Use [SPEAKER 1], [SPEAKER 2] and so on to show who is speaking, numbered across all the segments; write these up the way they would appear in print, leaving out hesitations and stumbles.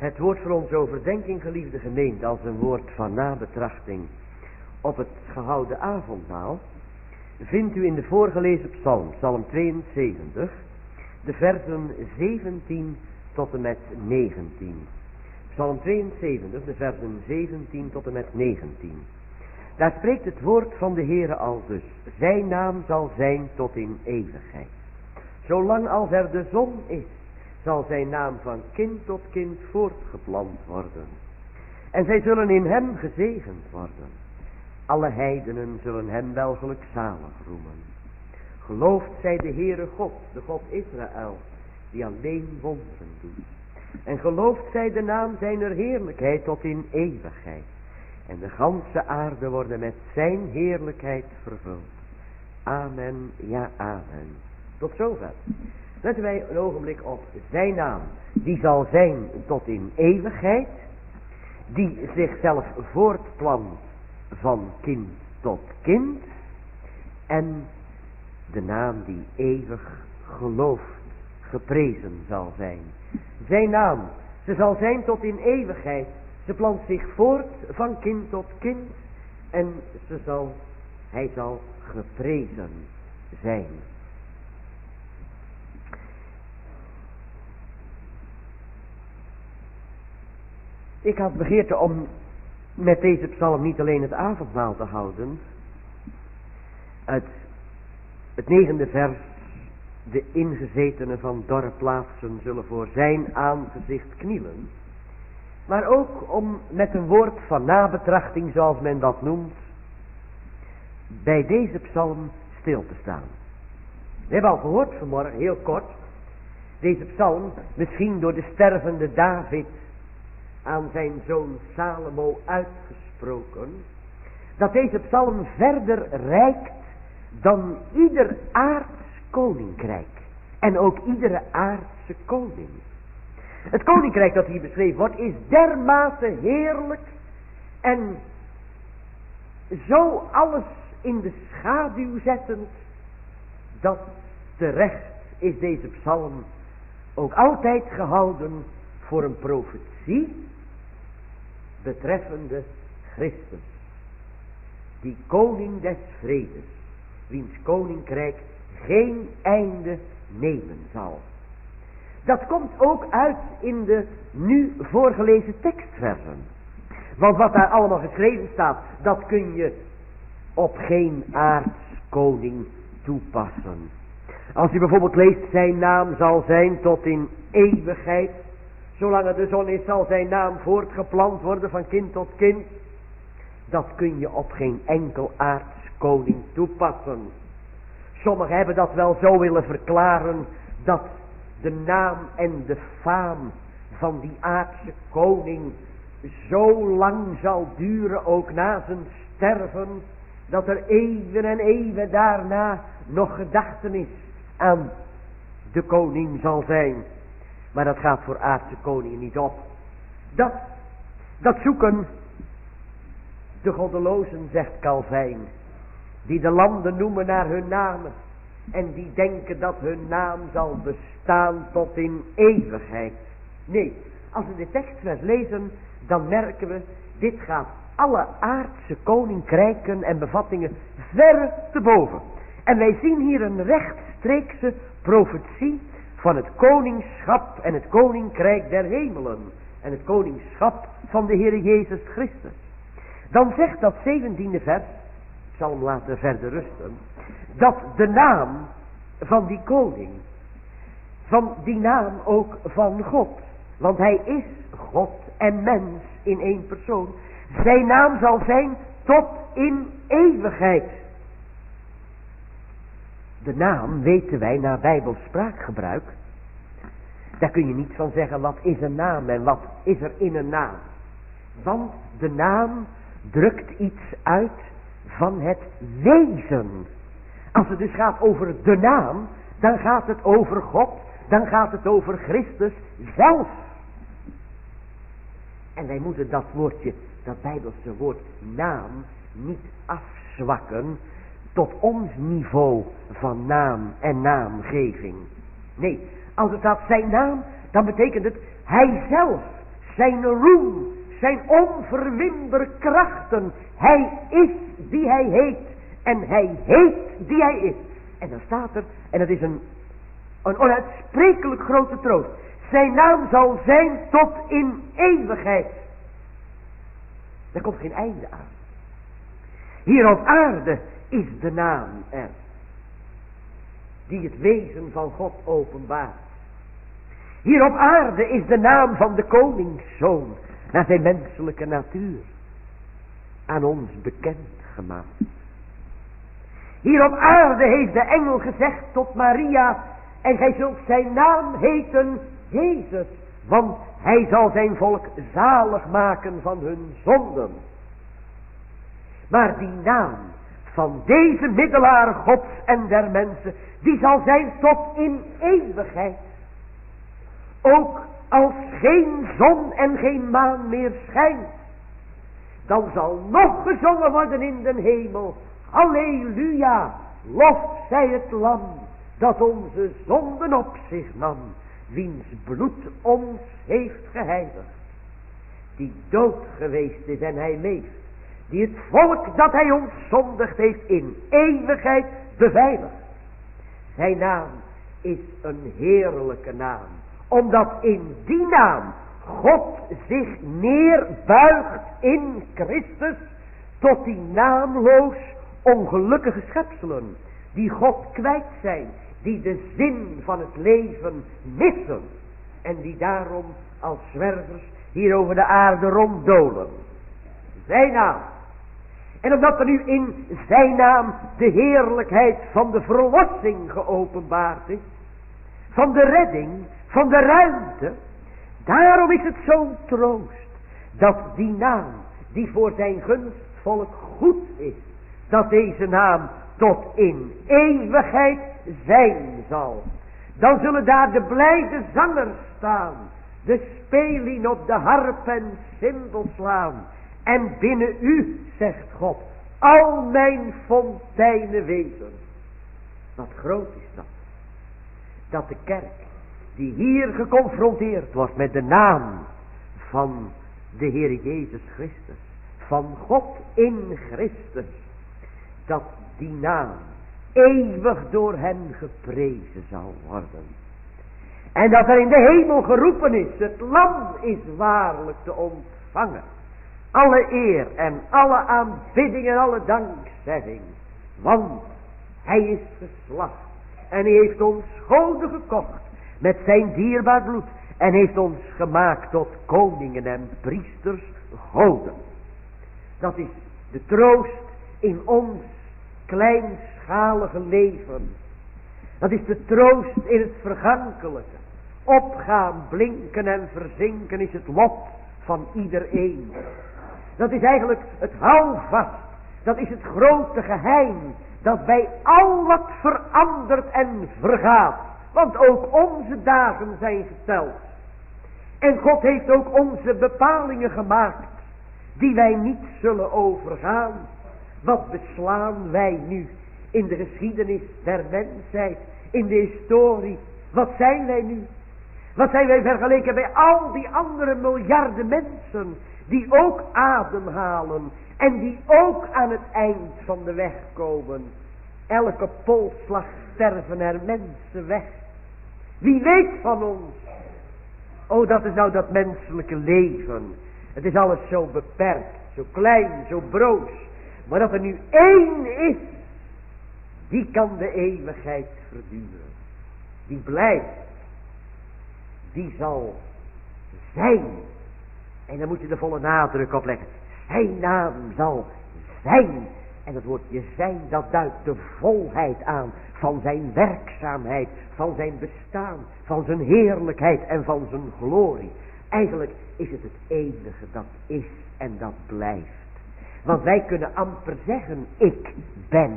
[SPEAKER 1] Het woord voor onze overdenking, geliefde gemeente, als een woord van nabetrachting op het gehouden avondmaal, vindt u in de voorgelezen psalm, psalm 72, de versen 17 tot en met 19. Psalm 72, de versen 17 tot en met 19. Daar spreekt het woord van de Heere aldus: zijn naam zal zijn tot in eeuwigheid. Zolang als er de zon is, zal zijn naam van kind tot kind voortgeplant worden. En zij zullen in hem gezegend worden. Alle heidenen zullen hem wel gelukzalig roemen. Geloofd zij de Heere God, de God Israël, die alleen wonderen doet. En geloofd zij de naam zijner heerlijkheid tot in eeuwigheid. En de ganse aarde worden met zijn heerlijkheid vervuld. Amen, ja amen. Tot zover. Letten wij een ogenblik op zijn naam. Die zal zijn tot in eeuwigheid. Die zichzelf voortplant van kind tot kind. En de naam die eeuwig geloofd, geprezen zal zijn. Zijn naam, ze zal zijn tot in eeuwigheid. Ze plant zich voort van kind tot kind. En hij zal geprezen zijn. Ik had begeerte om met deze psalm niet alleen het avondmaal te houden. Uit het 9e vers: de ingezetenen van dorre plaatsen zullen voor zijn aangezicht knielen. Maar ook om met een woord van nabetrachting, zoals men dat noemt, bij deze psalm stil te staan. We hebben al gehoord vanmorgen, heel kort, deze psalm misschien door de stervende David aan zijn zoon Salomo uitgesproken, dat deze psalm verder reikt dan ieder aards koninkrijk en ook iedere aardse koning. Het koninkrijk dat hier beschreven wordt is dermate heerlijk en zo alles in de schaduw zettend, dat terecht is deze psalm ook altijd gehouden voor een profetie betreffende Christus, die koning des vredes, wiens koninkrijk geen einde nemen zal. Dat komt ook uit in de nu voorgelezen tekstversen. Want wat daar allemaal geschreven staat, dat kun je op geen aards koning toepassen. Als je bijvoorbeeld leest, zijn naam zal zijn tot in eeuwigheid. Zolang er de zon is, zal zijn naam voortgeplant worden van kind tot kind. Dat kun je op geen enkel aards koning toepassen. Sommigen hebben dat wel zo willen verklaren, dat de naam en de faam van die aardse koning zo lang zal duren, ook na zijn sterven, dat er eeuwen en eeuwen daarna nog gedachtenis aan de koning zal zijn. Maar dat gaat voor aardse koningen niet op. Dat zoeken de goddelozen, zegt Calvijn, die de landen noemen naar hun namen. En die denken dat hun naam zal bestaan tot in eeuwigheid. Nee, als we de tekstvers lezen, dan merken we, dit gaat alle aardse koninkrijken en bevattingen ver te boven. En wij zien hier een rechtstreekse profetie van het koningschap en het koninkrijk der hemelen. En het koningschap van de Heere Jezus Christus. Dan zegt dat 17e vers, ik zal hem laten verder rusten, dat de naam van die koning, van die naam ook van God, want hij is God en mens in één persoon, zijn naam zal zijn tot in eeuwigheid. De naam, weten wij naar Bijbels spraakgebruik, daar kun je niet van zeggen wat is een naam en wat is er in een naam. Want de naam drukt iets uit van het wezen. Als het dus gaat over de naam, dan gaat het over God, dan gaat het over Christus zelf. En wij moeten dat woordje, dat Bijbelse woord naam, niet afzwakken tot ons niveau van naam en naamgeving. Nee, als het staat zijn naam, dan betekent het hij zelf zijn roem, zijn onverwinbare krachten. Hij is die hij heet en hij heet die hij is. En dan staat er, en het is een onuitsprekelijk grote troost. Zijn naam zal zijn tot in eeuwigheid. Er komt geen einde aan. Hier op aarde is de naam er, die het wezen van God openbaart. Hier op aarde is de naam van de koningszoon naar zijn menselijke natuur aan ons bekend gemaakt. Hier op aarde heeft de engel gezegd tot Maria, en gij zult zijn naam heten Jezus, want hij zal zijn volk zalig maken van hun zonden. Maar die naam van deze middelaar Gods en der mensen, die zal zijn tot in eeuwigheid. Ook als geen zon en geen maan meer schijnt, dan zal nog gezongen worden in den hemel. Halleluja, lof zij het lam, dat onze zonden op zich nam, wiens bloed ons heeft geheiligd. Die dood geweest is en hij leeft, die het volk dat hij ons zondigd heeft in eeuwigheid beveiligd. Zijn naam is een heerlijke naam, omdat in die naam God zich neerbuigt in Christus tot die naamloos ongelukkige schepselen, die God kwijt zijn, die de zin van het leven missen en die daarom als zwervers hier over de aarde ronddolen. Zijn naam. En omdat er nu in zijn naam de heerlijkheid van de verlossing geopenbaard is, van de redding, van de ruimte, daarom is het zo'n troost dat die naam die voor zijn gunstvolk goed is, dat deze naam tot in eeuwigheid zijn zal. Dan zullen daar de blijde zangers staan, de spelien op de harp en cymbel slaan. En binnen u, zegt God, al mijn fonteinen wezen. Wat groot is dat. Dat de kerk, die hier geconfronteerd wordt met de naam van de Heer Jezus Christus, van God in Christus, dat die naam eeuwig door hen geprezen zal worden. En dat er in de hemel geroepen is, het lam is waarlijk te ontvangen. Alle eer en alle aanbidding en alle dankzegging. Want hij is geslacht. En hij heeft ons goden gekocht met zijn dierbaar bloed. En heeft ons gemaakt tot koningen en priesters goden. Dat is de troost in ons kleinschalige leven. Dat is de troost in het vergankelijke. Opgaan, blinken en verzinken is het lot van iedereen. Dat is eigenlijk het houvast. Dat is het grote geheim. Dat bij al wat verandert en vergaat. Want ook onze dagen zijn geteld. En God heeft ook onze bepalingen gemaakt. Die wij niet zullen overgaan. Wat beslaan wij nu in de geschiedenis der mensheid. In de historie. Wat zijn wij nu? Wat zijn wij vergeleken bij al die andere miljarden mensen. Die ook ademhalen. En die ook aan het eind van de weg komen. Elke polsslag sterven er mensen weg. Wie weet van ons? Oh, dat is nou dat menselijke leven. Het is alles zo beperkt. Zo klein, zo broos. Maar dat er nu één is. Die kan de eeuwigheid verduren. Die blijft. Die zal zijn. En daar moet je de volle nadruk op leggen. Zijn naam zal zijn. En het woordje zijn, dat duidt de volheid aan van zijn werkzaamheid, van zijn bestaan, van zijn heerlijkheid en van zijn glorie. Eigenlijk is het enige dat is en dat blijft. Want wij kunnen amper zeggen, ik ben.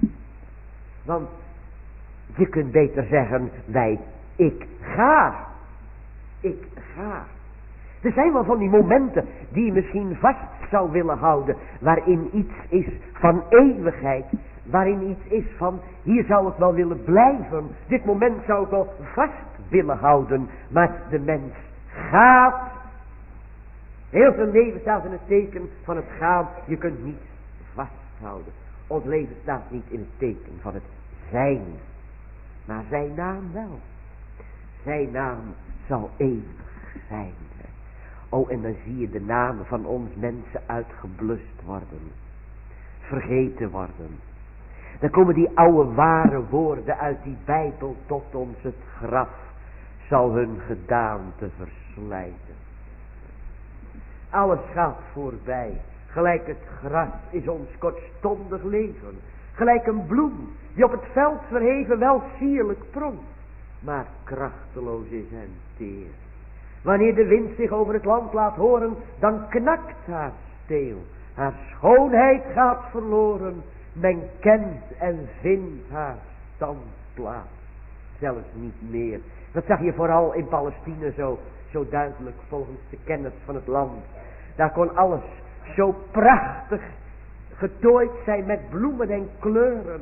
[SPEAKER 1] Want je kunt beter zeggen, ik ga. Ik ga. Er zijn wel van die momenten die je misschien vast zou willen houden. Waarin iets is van eeuwigheid. Waarin iets is van, hier zou ik wel willen blijven. Dit moment zou ik wel vast willen houden. Maar de mens gaat Heel zijn leven staat in het teken van het gaan. Je kunt niets vasthouden. Ons leven staat niet in het teken van het zijn. Maar zijn naam wel. Zijn naam zal eeuwig zijn. Oh, en dan zie je de namen van ons mensen uitgeblust worden. Vergeten worden. Dan komen die oude ware woorden uit die Bijbel tot ons. Het graf zal hun gedaante verslijten. Alles gaat voorbij. Gelijk het gras is ons kortstondig leven. Gelijk een bloem die op het veld verheven wel sierlijk pronkt, maar krachteloos is en teer. Wanneer de wind zich over het land laat horen, dan knakt haar steel. Haar schoonheid gaat verloren. Men kent en vindt haar standplaats zelfs niet meer. Dat zag je vooral in Palestina zo duidelijk volgens de kenners van het land. Daar kon alles zo prachtig getooid zijn met bloemen en kleuren.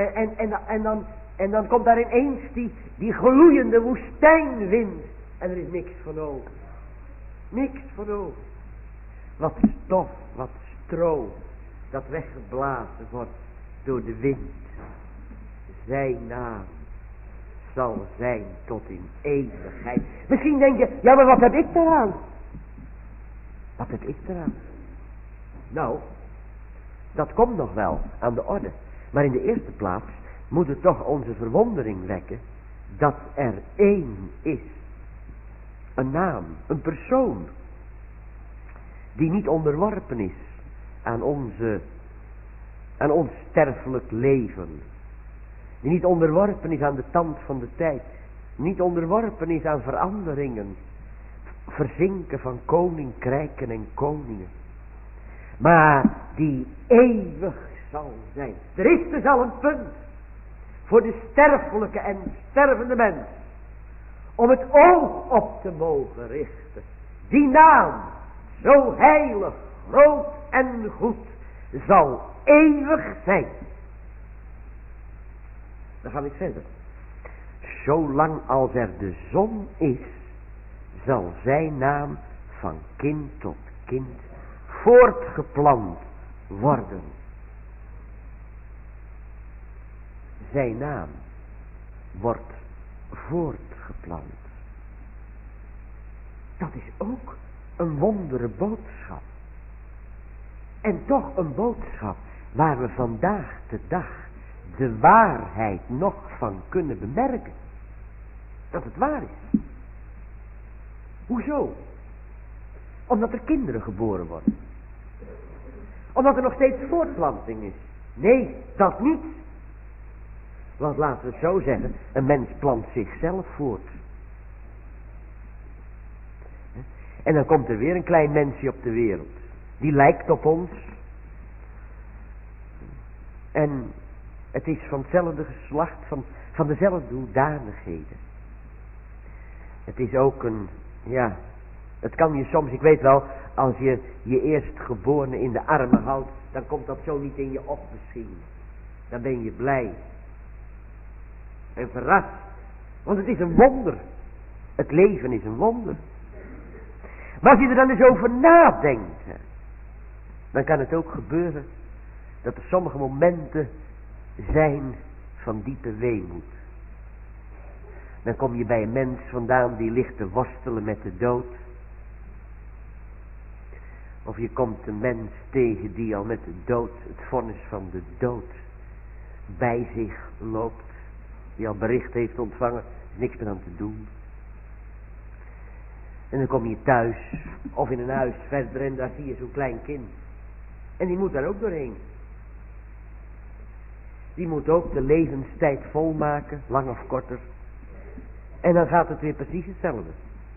[SPEAKER 1] En dan komt daar ineens die gloeiende woestijnwind. En er is niks van over. Niks van over. Wat stof, wat stro, dat weggeblazen wordt door de wind. Zijn naam zal zijn tot in eeuwigheid. Misschien denk je, ja, maar wat heb ik eraan? Wat heb ik eraan? Nou, dat komt nog wel aan de orde. Maar in de eerste plaats moet het toch onze verwondering wekken dat er één is. Een naam, een persoon, die niet onderworpen is aan ons sterfelijk leven. Die niet onderworpen is aan de tand van de tijd. Niet onderworpen is aan veranderingen. Verzinken van koninkrijken en koningen. Maar die eeuwig zal zijn. Er is dus al een punt voor de sterfelijke en stervende mens. Om het oog op te mogen richten. Die naam, zo heilig, groot en goed, zal eeuwig zijn. Dan ga ik verder. Zolang als er de zon is, zal zijn naam van kind tot kind voortgeplant worden. Zijn naam wordt voortgeplant. Dat is ook een wondere boodschap. En toch een boodschap waar we vandaag de dag de waarheid nog van kunnen bemerken. Dat het waar is. Hoezo? Omdat er kinderen geboren worden. Omdat er nog steeds voortplanting is. Nee, dat niet. Want laten we het zo zeggen, een mens plant zichzelf voort. En dan komt er weer een klein mensje op de wereld. Die lijkt op ons. En het is van hetzelfde geslacht, van dezelfde hoedanigheden. Het is ook het kan je soms, ik weet wel, als je je eerstgeborene in de armen houdt, dan komt dat zo niet in je op misschien. Dan ben je blij. En verrast. Want het is een wonder. Het leven is een wonder. Maar als je er dan eens over nadenkt, dan kan het ook gebeuren dat er sommige momenten zijn van diepe weemoed. Dan kom je bij een mens vandaan die ligt te worstelen met de dood. Of je komt een mens tegen die al met de dood, het vonnis van de dood, bij zich loopt. Die al bericht heeft ontvangen, niks meer aan te doen. En dan kom je thuis, of in een huis verder en daar zie je zo'n klein kind. En die moet daar ook doorheen. Die moet ook de levenstijd volmaken, lang of korter. En dan gaat het weer precies hetzelfde.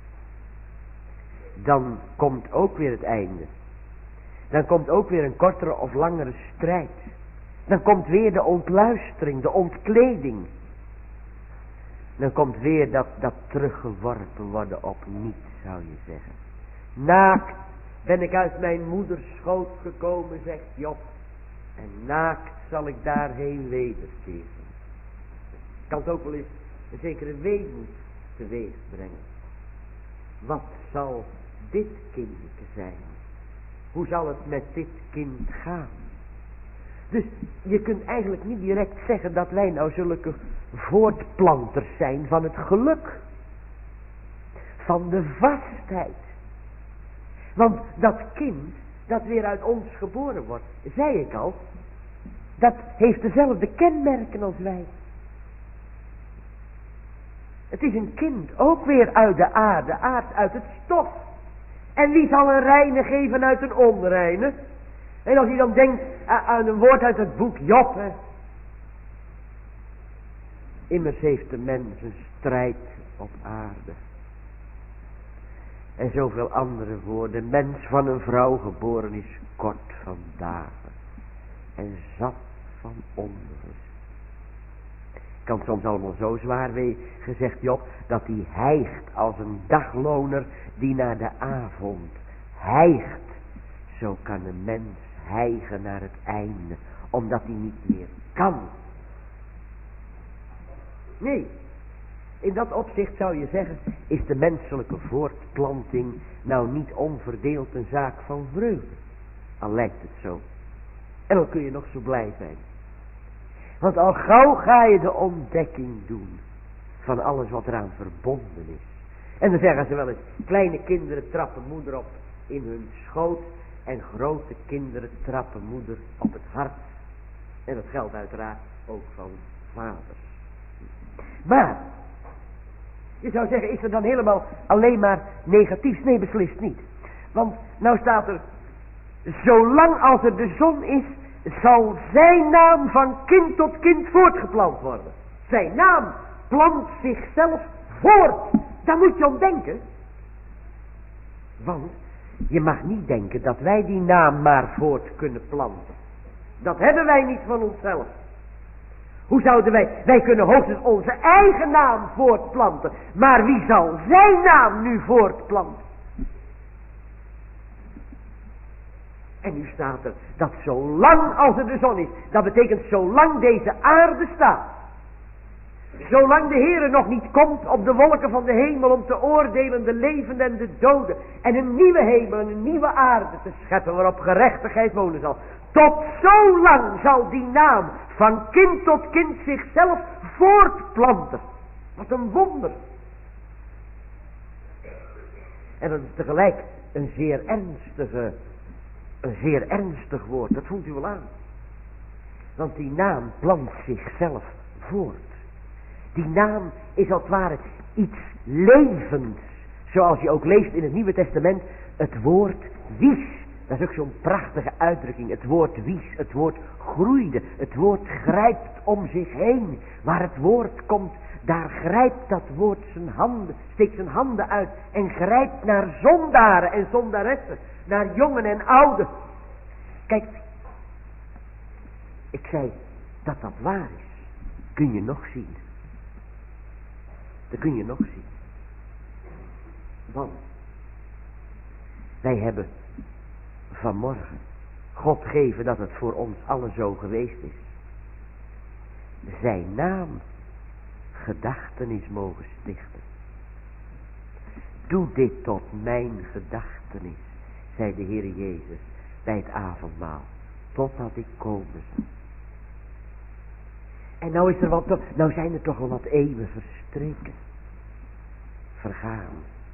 [SPEAKER 1] Dan komt ook weer het einde. Dan komt ook weer een kortere of langere strijd. Dan komt weer de ontluistering, de ontkleding. Dan komt weer dat teruggeworpen worden op niets, zou je zeggen. Naakt ben ik uit mijn moeders schoot gekomen, zegt Job. En naakt zal ik daarheen wederkeren. Kan het ook wel eens een zekere weemoed teweeg brengen. Wat zal dit kindje zijn? Hoe zal het met dit kind gaan? Dus je kunt eigenlijk niet direct zeggen dat wij nou zulke voortplanters zijn van het geluk. Van de vastheid. Want dat kind dat weer uit ons geboren wordt, zei ik al, dat heeft dezelfde kenmerken als wij. Het is een kind, ook weer uit de aarde, aard uit het stof. En wie zal een reine geven uit een onreine? En als je dan denkt aan een woord uit het boek Job. Hè. Immers heeft de mens een strijd op aarde. En zoveel andere woorden. Mens van een vrouw geboren is kort van dagen. En zat van onrust. Kan soms allemaal zo zwaar wegen, zegt Job, dat hij hijgt als een dagloner die naar de avond hijgt. Zo kan een mens hijgen naar het einde, omdat hij niet meer kan. Nee, in dat opzicht zou je zeggen, is de menselijke voortplanting nou niet onverdeeld een zaak van vreugde. Al lijkt het zo. En dan kun je nog zo blij zijn. Want al gauw ga je de ontdekking doen van alles wat eraan verbonden is. En dan zeggen ze wel eens, kleine kinderen trappen moeder op in hun schoot en grote kinderen trappen moeder op het hart. En dat geldt uiteraard ook van vaders. Maar, je zou zeggen, is er dan helemaal alleen maar negatiefs? Nee, beslist niet. Want nou staat er, zolang als er de zon is, zal zijn naam van kind tot kind voortgeplant worden. Zijn naam plant zichzelf voort. Daar moet je om denken. Want je mag niet denken dat wij die naam maar voort kunnen planten. Dat hebben wij niet van onszelf. Hoe zouden wij kunnen hoogstens onze eigen naam voortplanten. Maar wie zal zijn naam nu voortplanten? En nu staat er dat zolang als er de zon is, dat betekent zolang deze aarde staat. Zolang de Heere nog niet komt op de wolken van de hemel om te oordelen de levenden en de doden. En een nieuwe hemel en een nieuwe aarde te scheppen waarop gerechtigheid wonen zal. Tot zo lang zal die naam van kind tot kind zichzelf voortplanten. Wat een wonder. En dat is tegelijk een zeer ernstig woord. Dat voelt u wel aan. Want die naam plant zichzelf voort. Die naam is als het ware iets levends. Zoals je ook leest in het Nieuwe Testament. Het woord wies. Dat is ook zo'n prachtige uitdrukking. Het woord wies. Het woord groeide. Het woord grijpt om zich heen. Waar het woord komt, daar grijpt dat woord zijn handen. Steekt zijn handen uit. En grijpt naar zondaren en zondaressen. Naar jongen en ouden. Kijk. Ik zei dat dat waar is. Kun je nog zien. Dat kun je nog zien. Want wij hebben vanmorgen God geven dat het voor ons allen zo geweest is. Zijn naam gedachtenis mogen stichten. Doe dit tot mijn gedachtenis, zei de Heer Jezus bij het avondmaal, totdat ik komen zal. En nou zijn er toch wel wat eeuwen verstreken. Vergaan.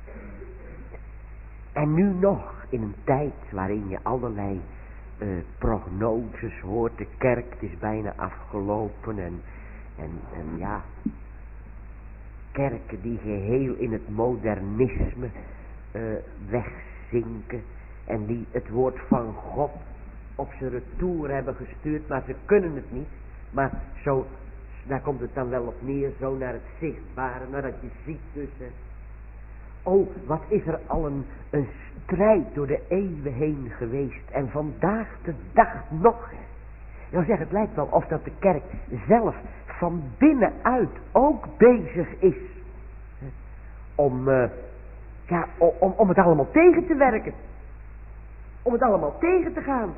[SPEAKER 1] En nu nog in een tijd waarin je allerlei prognoses hoort. De kerk het is bijna afgelopen en ja. Kerken die geheel in het modernisme wegzinken. En die het woord van God op zijn retour hebben gestuurd. Maar ze kunnen het niet. Maar zo, daar komt het dan wel op neer, zo naar het zichtbare, naar dat je ziet dus. Oh, wat is er al een strijd door de eeuwen heen geweest. En vandaag de dag nog. Nou zeg, het lijkt wel of dat de kerk zelf van binnenuit ook bezig is. Om het allemaal tegen te werken. Om het allemaal tegen te gaan.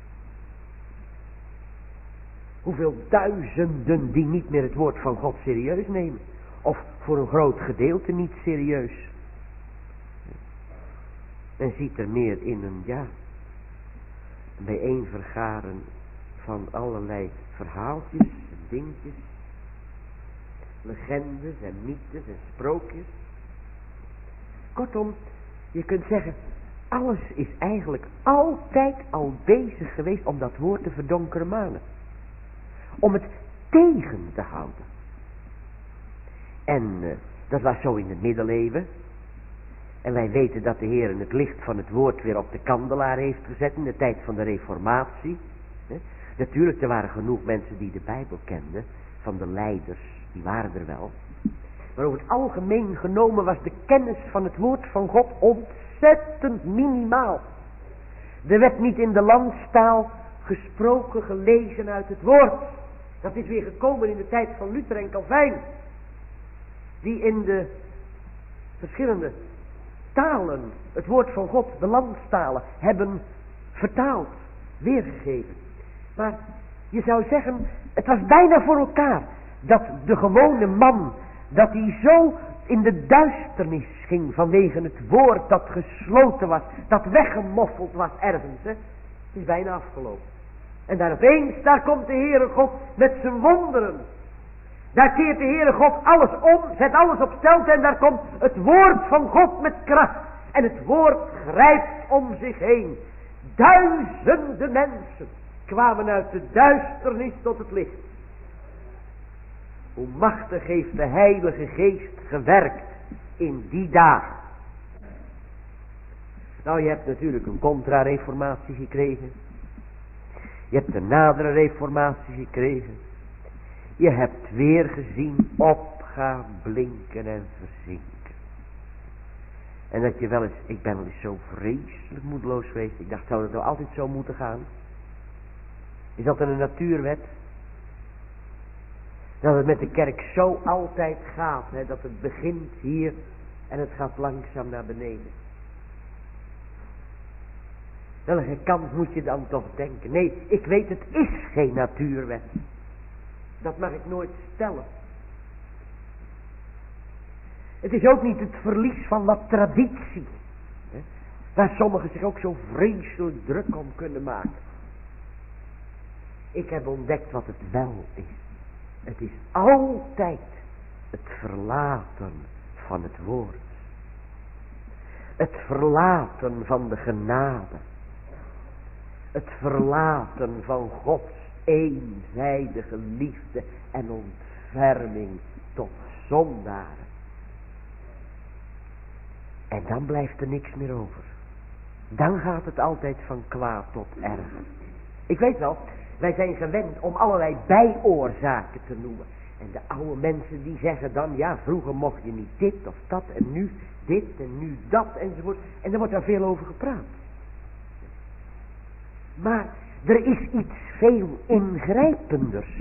[SPEAKER 1] Hoeveel duizenden die niet meer het woord van God serieus nemen. Of voor een groot gedeelte niet serieus. Men ziet er meer in een bijeenvergaren van allerlei verhaaltjes en dingetjes, legendes en mythes en sprookjes. Kortom, je kunt zeggen, alles is eigenlijk altijd al bezig geweest om dat woord te verdonkeren manen. Om het tegen te houden. En dat was zo in de middeleeuwen. En wij weten dat de Heer het licht van het woord weer op de kandelaar heeft gezet in de tijd van de Reformatie. Natuurlijk, er waren genoeg mensen die de Bijbel kenden, van de leiders, die waren er wel. Maar over het algemeen genomen was de kennis van het woord van God ontzettend minimaal. Er werd niet in de landstaal gesproken, gelezen uit het woord. Dat is weer gekomen in de tijd van Luther en Calvijn. Die in de verschillende talen het woord van God, de landstalen, hebben vertaald, weergegeven. Maar je zou zeggen, het was bijna voor elkaar dat de gewone man, dat hij zo in de duisternis ging vanwege het woord dat gesloten was, dat weggemoffeld was ergens. Het is bijna afgelopen. En daar opeens, daar komt de Heere God met zijn wonderen. Daar keert de Heere God alles om, zet alles op stelte en daar komt het woord van God met kracht. En het woord grijpt om zich heen. Duizenden mensen kwamen uit de duisternis tot het licht. Hoe machtig heeft de Heilige Geest gewerkt in die dagen. Nou, je hebt natuurlijk een contra-reformatie gekregen. Je hebt een nadere reformatie gekregen. Je hebt weer gezien opgaan, blinken en verzinken. En dat je wel eens, ik ben wel eens zo vreselijk moedeloos geweest. Ik dacht, zou dat nou altijd zo moeten gaan? Is dat een natuurwet? Dat het met de kerk zo altijd gaat, dat het begint hier en het gaat langzaam naar beneden. Welke kant moet je dan toch denken? Nee, ik weet, het is geen natuurwet. Dat mag ik nooit stellen. Het is ook niet het verlies van wat traditie. Waar sommigen zich ook zo vreselijk druk om kunnen maken. Ik heb ontdekt wat het wel is. Het is altijd het verlaten van het woord. Het verlaten van de genade. Het verlaten van Gods eenzijdige liefde en ontferming tot zondaren. En dan blijft er niks meer over. Dan gaat het altijd van kwaad tot erger. Ik weet wel, wij zijn gewend om allerlei bijoorzaken te noemen. En de oude mensen die zeggen dan, ja, vroeger mocht je niet dit of dat en nu dit en nu dat enzovoort. En er wordt daar veel over gepraat. Maar er is iets veel ingrijpenders.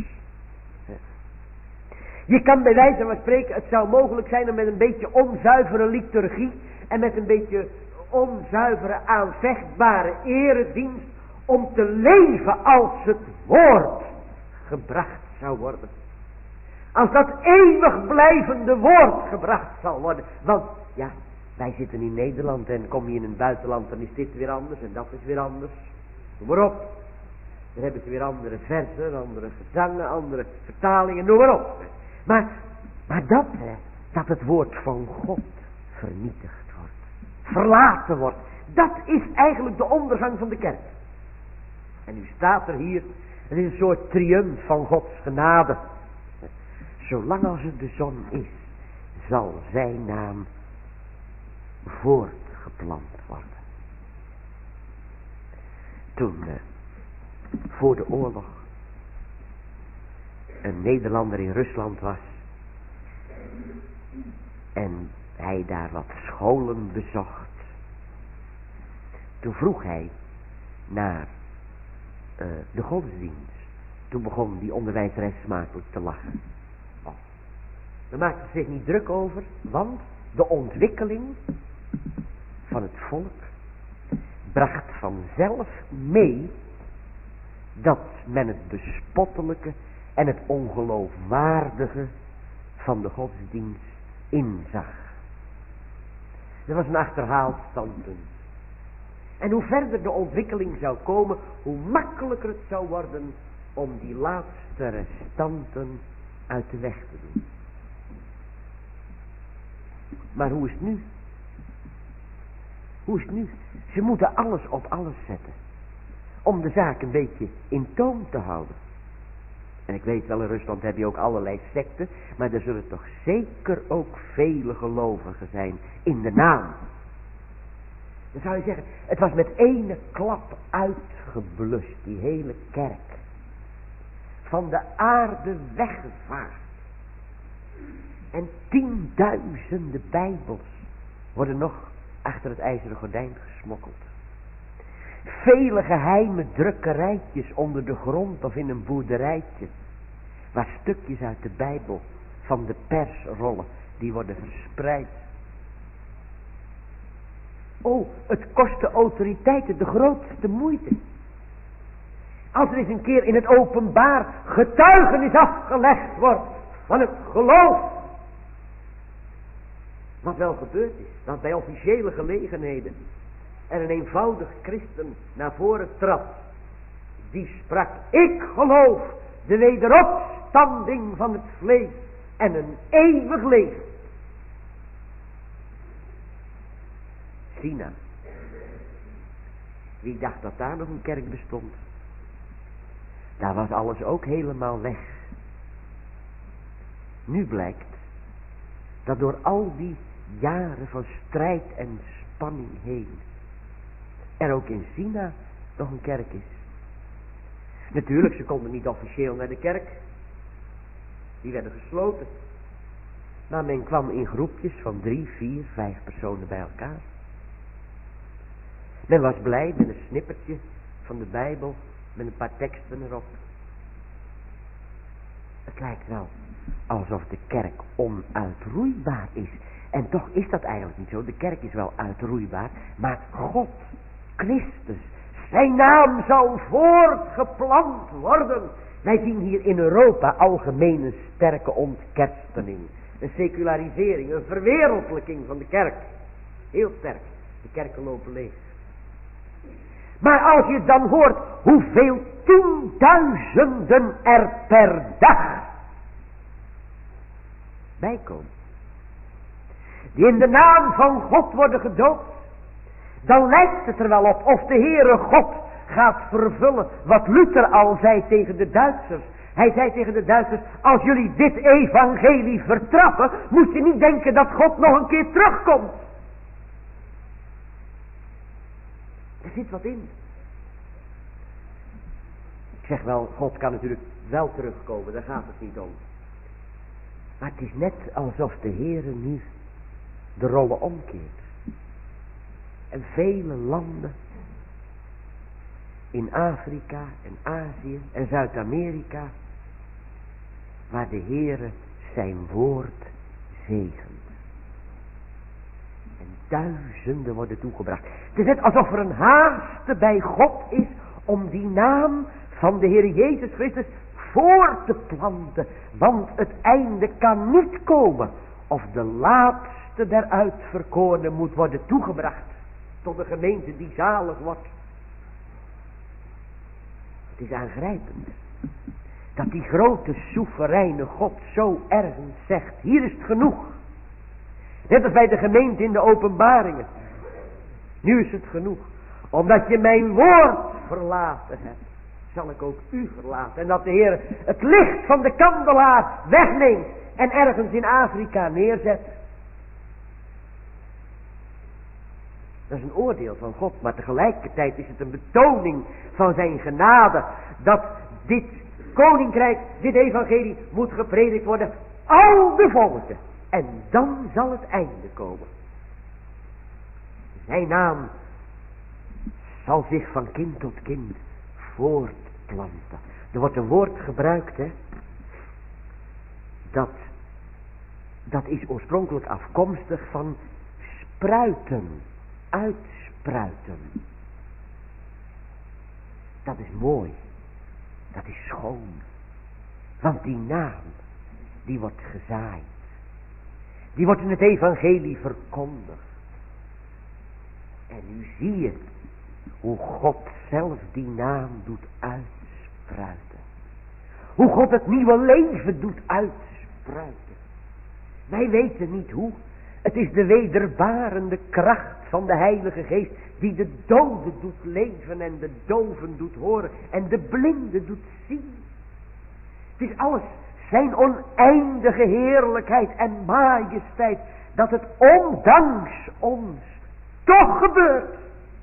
[SPEAKER 1] Je kan bij wijze van spreken, het zou mogelijk zijn om met een beetje onzuivere liturgie en met een beetje onzuivere aanvechtbare eredienst om te leven als het woord gebracht zou worden. Als dat eeuwig blijvende woord gebracht zal worden. Want ja, wij zitten in Nederland en kom je in een buitenland, dan is dit weer anders en dat is weer anders. Noem maar op. Dan hebben ze weer andere versen, andere gezangen, andere vertalingen, noem maar op. Maar dat het woord van God vernietigd wordt, verlaten wordt, dat is eigenlijk de ondergang van de kerk. En nu staat er hier, het is een soort triumf van Gods genade. Zolang als er de zon is, zal zijn naam voortgeplant worden. Toen, voor de oorlog, een Nederlander in Rusland was en hij daar wat scholen bezocht, toen vroeg hij naar de godsdienst. Toen begon die onderwijzeres smakelijk te lachen. Daar maakte ze zich niet druk over, want de ontwikkeling van het volk bracht vanzelf mee dat men het bespottelijke en het ongeloofwaardige van de godsdienst inzag. Dat was een achterhaald standpunt. En hoe verder de ontwikkeling zou komen, hoe makkelijker het zou worden om die laatste restanten uit de weg te doen. Maar hoe is het nu? Hoe is het nu? Ze moeten alles op alles zetten. Om de zaak een beetje in toom te houden. En ik weet wel, in Rusland heb je ook allerlei secten. Maar er zullen toch zeker ook vele gelovigen zijn in de naam. Dan zou je zeggen, het was met ene klap uitgeblust, die hele kerk. Van de aarde weggevaagd. En 10.000 Bijbels worden nog achter het ijzeren gordijn gesmokkeld. Vele geheime drukkerijtjes onder de grond of in een boerderijtje. Waar stukjes uit de Bijbel van de pers rollen. Die worden verspreid. Oh, het kost de autoriteiten de grootste moeite. Als er eens een keer in het openbaar getuigenis afgelegd wordt van het geloof. Wat wel gebeurd is, dat bij officiële gelegenheden er een eenvoudig christen naar voren trad. Die sprak, ik geloof de wederopstanding van het vlees en een eeuwig leven. China. Wie dacht dat daar nog een kerk bestond? Daar was alles ook helemaal weg. Nu blijkt dat door al die jaren van strijd en spanning heen er ook in China nog een kerk is. Natuurlijk, ze konden niet officieel naar de kerk. Die werden gesloten. Maar men kwam in groepjes van 3, 4, 5 personen bij elkaar. Men was blij met een snippertje van de Bijbel met een paar teksten erop. Het lijkt wel alsof de kerk onuitroeibaar is. En toch is dat eigenlijk niet zo. De kerk is wel uitroeibaar. Maar God, Christus, zijn naam zal voortgeplant worden. Wij zien hier in Europa algemeen een sterke ontkerstening. Een secularisering, een verwereldlijking van de kerk. Heel sterk. De kerken lopen leeg. Maar als je dan hoort hoeveel 10.000 er per dag bijkomen. Die in de naam van God worden gedoopt. Dan lijkt het er wel op of de Heere God gaat vervullen wat Luther al zei tegen de Duitsers. Hij zei tegen de Duitsers, als jullie dit evangelie vertrappen, moet je niet denken dat God nog een keer terugkomt. Er zit wat in. Ik zeg wel, God kan natuurlijk wel terugkomen, daar gaat het niet om. Maar het is net alsof de Heere nu de rollen omkeert. En vele landen in Afrika en Azië en Zuid-Amerika, waar de Heere zijn woord zegent. En duizenden worden toegebracht. Het is net alsof er een haaste bij God is om die naam van de Heer Jezus Christus voor te planten. Want het einde kan niet komen of de laatste der uitverkorenen moet worden toegebracht tot de gemeente die zalig wordt. Het is aangrijpend dat die grote soevereine God zo ergens zegt, hier is het genoeg. Net als bij de gemeente in de openbaringen. Nu is het genoeg. Omdat je mijn woord verlaten hebt, zal ik ook u verlaten. En dat de Heer het licht van de kandelaar wegneemt en ergens in Afrika neerzet. Dat is een oordeel van God, maar tegelijkertijd is het een betoning van zijn genade. Dat dit koninkrijk, dit evangelie moet gepredikt worden. Al de volken. En dan zal het einde komen. Zijn naam zal zich van kind tot kind voortplanten. Er wordt een woord gebruikt, hè. Dat is oorspronkelijk afkomstig van spruiten. Uitspruiten. Dat is mooi. Dat is schoon. Want die naam, die wordt gezaaid. Die wordt in het evangelie verkondigd. En nu zie je hoe God zelf die naam doet uitspruiten. Hoe God het nieuwe leven doet uitspruiten. Wij weten niet hoe. Het is de wederbarende kracht van de Heilige Geest die de doden doet leven en de doven doet horen en de blinden doet zien. Het is alles zijn oneindige heerlijkheid en majesteit dat het ondanks ons toch gebeurt.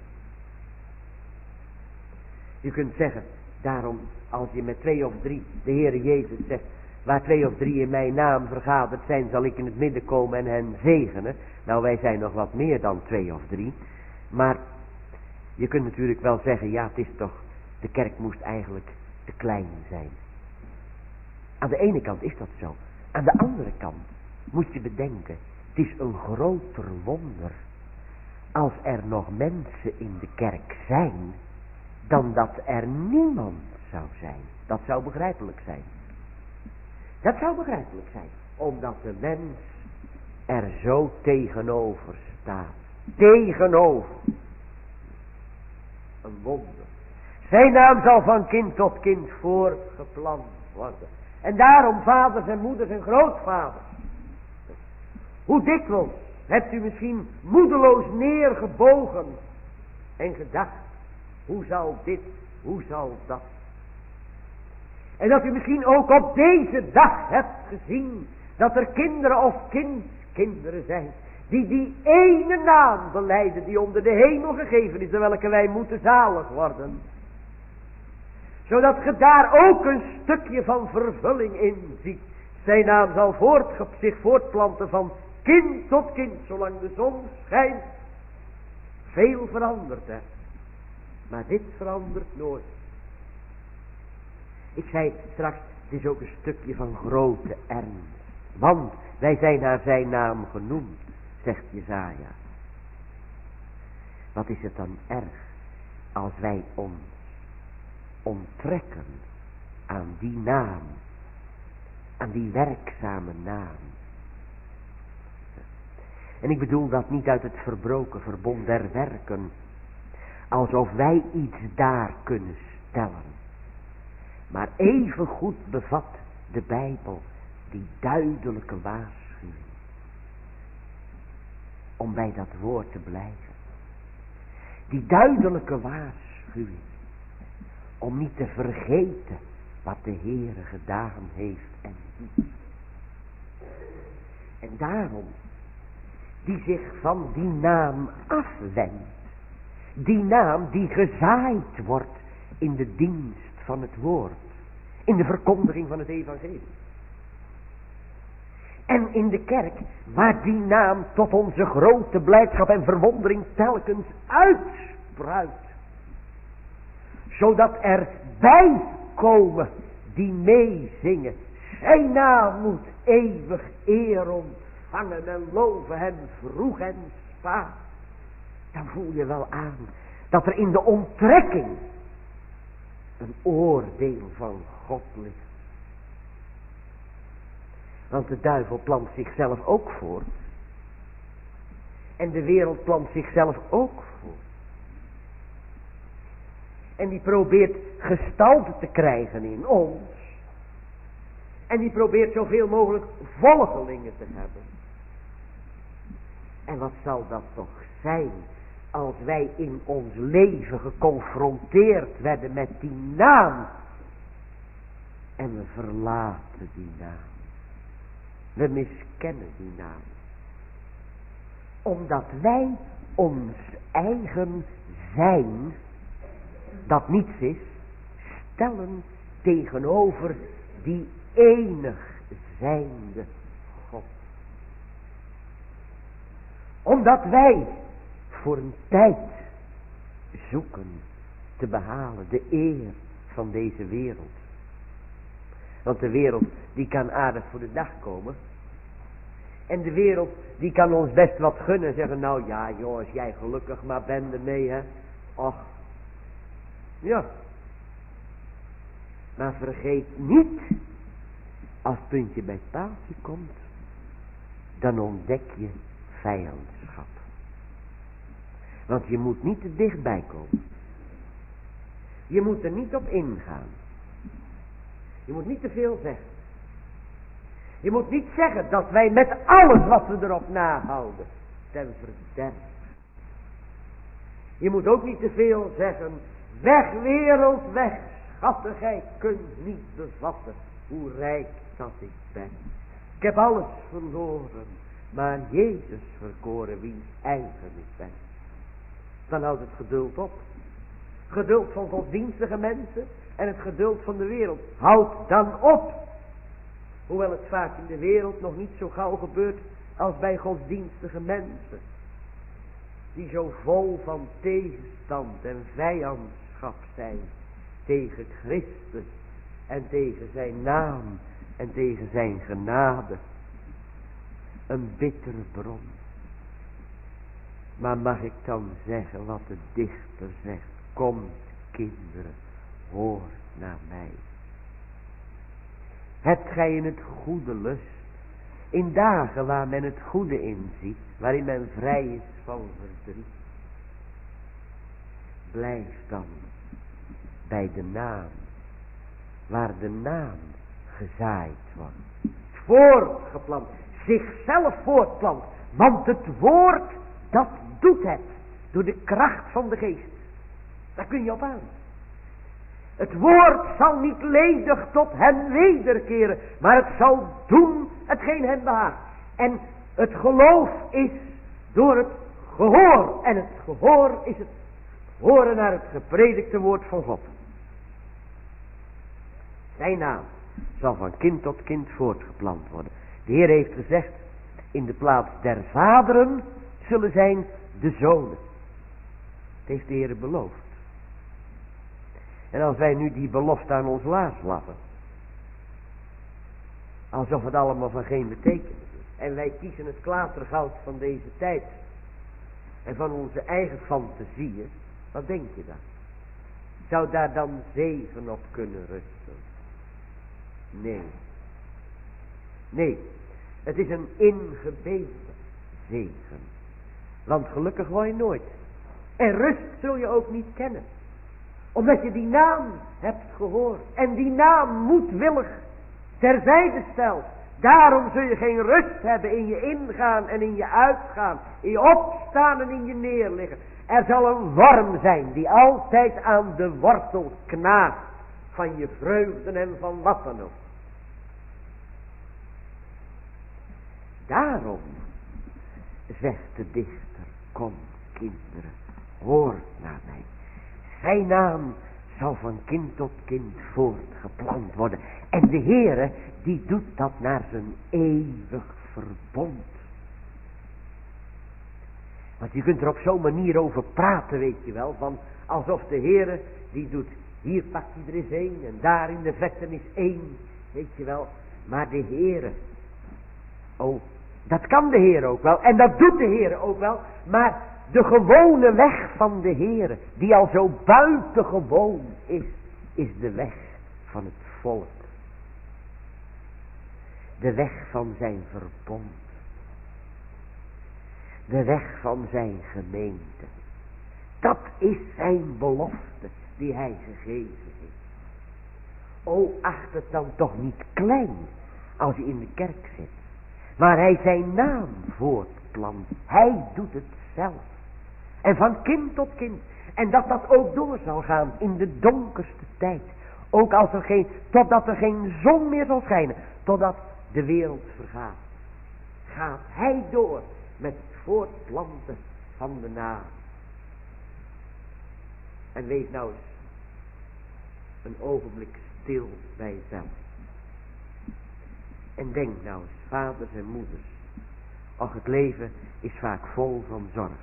[SPEAKER 1] Je kunt zeggen, daarom als je met 2 of 3 de Heere Jezus zegt, waar 2 of 3 in mijn naam vergaderd zijn, zal ik in het midden komen en hen zegenen. Nou, wij zijn nog wat meer dan 2 of 3. Maar je kunt natuurlijk wel zeggen, ja, het is toch, de kerk moest eigenlijk te klein zijn. Aan de ene kant is dat zo. Aan de andere kant moet je bedenken, het is een groter wonder als er nog mensen in de kerk zijn, dan dat er niemand zou zijn. Dat zou begrijpelijk zijn. Dat zou begrijpelijk zijn. Omdat de mens er zo tegenover staat. Tegenover. Een wonder. Zijn naam zal van kind tot kind voortgeplant worden. En daarom vaders en moeders en grootvaders. Hoe dikwijls hebt u misschien moedeloos neergebogen en gedacht, hoe zal dit, hoe zal dat? En dat u misschien ook op deze dag hebt gezien dat er kinderen of kinderen zijn die ene naam belijden die onder de hemel gegeven is, door welke wij moeten zalig worden. Zodat je daar ook een stukje van vervulling in ziet. Zijn naam zal zich voortplanten van kind tot kind, zolang de zon schijnt. Veel verandert er. Maar dit verandert nooit. Ik zei straks, het is ook een stukje van grote ernst. Want wij zijn naar zijn naam genoemd, zegt Jesaja. Wat is het dan erg als wij ons onttrekken aan die naam, aan die werkzame naam. En ik bedoel dat niet uit het verbroken verbond der werken, alsof wij iets daar kunnen stellen. Maar evengoed bevat de Bijbel die duidelijke waarschuwing om bij dat woord te blijven. Die duidelijke waarschuwing om niet te vergeten wat de Heere gedaan heeft en doet. En daarom, die zich van die naam afwendt. Die naam die gezaaid wordt in de dienst van het woord. In de verkondiging van het evangelie. En in de kerk, waar die naam tot onze grote blijdschap en verwondering telkens uitspruit. Zodat er bij komen die meezingen. Zijn naam moet eeuwig eer ontvangen en loven hem vroeg en spaat. Dan voel je wel aan dat er in de onttrekking een oordeel van God ligt. Want de duivel plant zichzelf ook voort. En de wereld plant zichzelf ook voort. En die probeert gestalte te krijgen in ons. En die probeert zoveel mogelijk volgelingen te hebben. En wat zal dat toch zijn als wij in ons leven geconfronteerd werden met die naam. En we verlaten die naam. We miskennen die naam. Omdat wij ons eigen zijn, dat niets is, stellen tegenover die enig zijnde God. Omdat wij voor een tijd zoeken te behalen de eer van deze wereld. Want de wereld die kan aardig voor de dag komen. En de wereld die kan ons best wat gunnen. Zeggen, nou ja joh, als jij gelukkig maar bent ermee hè. Och. Ja. Maar vergeet niet. Als het puntje bij het paaltje komt. Dan ontdek je vijandschap. Want je moet niet te dichtbij komen. Je moet er niet op ingaan. Je moet niet te veel zeggen. Je moet niet zeggen dat wij met alles wat we erop nahouden ten verderf. Je moet ook niet te veel zeggen, weg wereld, weg, schatten, gij kunt niet bevatten hoe rijk dat ik ben. Ik heb alles verloren, maar Jezus verkoren wie eigen ik ben. Dan houdt het geduld op. Geduld van godsdienstige mensen en het geduld van de wereld. Houd dan op. Hoewel het vaak in de wereld nog niet zo gauw gebeurt als bij godsdienstige mensen. Die zo vol van tegenstand en vijandschap zijn tegen Christus en tegen zijn naam en tegen zijn genade. Een bittere bron. Maar mag ik dan zeggen wat de dichter zegt? Kom kinderen, hoor naar mij. Hebt gij in het goede lust, in dagen waar men het goede inziet, waarin men vrij is van verdriet. Blijf dan bij de naam, waar de naam gezaaid wordt. Voortgeplant, zichzelf voortplant, want het woord, dat doet het, door de kracht van de geest. Daar kun je op aan. Het woord zal niet ledig tot hen wederkeren, maar het zal doen hetgeen hen behaagt. En het geloof is door het gehoor. En het gehoor is het horen naar het gepredikte woord van God. Zijn naam zal van kind tot kind voortgeplant worden. De Heer heeft gezegd, in de plaats der vaderen zullen zijn de zonen. Dat heeft de Heer beloofd. En als wij nu die belofte aan ons laars lappen, alsof het allemaal van geen betekenis is, en wij kiezen het klatergoud van deze tijd en van onze eigen fantasieën, wat denk je dan? Zou daar dan zegen op kunnen rusten? Nee. Nee, het is een ingebeten zegen. Want gelukkig word je nooit. En rust zul je ook niet kennen. Omdat je die naam hebt gehoord. En die naam moedwillig terzijde stelt. Daarom zul je geen rust hebben in je ingaan en in je uitgaan. In je opstaan en in je neerliggen. Er zal een worm zijn die altijd aan de wortel knaagt. Van je vreugden en van wat dan ook. Daarom zegt de dichter, kom kinderen, hoor naar mij. Zijn naam zal van kind tot kind voortgeplant worden. En de Heere, die doet dat naar zijn eeuwig verbond. Want je kunt er op zo'n manier over praten, weet je wel. Van alsof de Heere, die doet, hier pakt hij er eens één en daar in de vetten is één. Weet je wel. Maar de Heere, oh, dat kan de Heer ook wel. En dat doet de Heer ook wel. Maar de gewone weg van de Heer, die al zo buitengewoon is de weg van het volk. De weg van zijn verbond. De weg van zijn gemeente. Dat is zijn belofte die hij gegeven heeft. O, acht het dan toch niet klein als je in de kerk zit. Waar hij zijn naam voortplant. Hij doet het zelf. En van kind tot kind. En dat ook door zal gaan in de donkerste tijd. Ook als totdat er geen zon meer zal schijnen. Totdat de wereld vergaat. Gaat hij door met het voortplanten van de naam. En wees nou eens een ogenblik stil bij jezelf. En denk nou eens, vaders en moeders. Och, het leven is vaak vol van zorgen.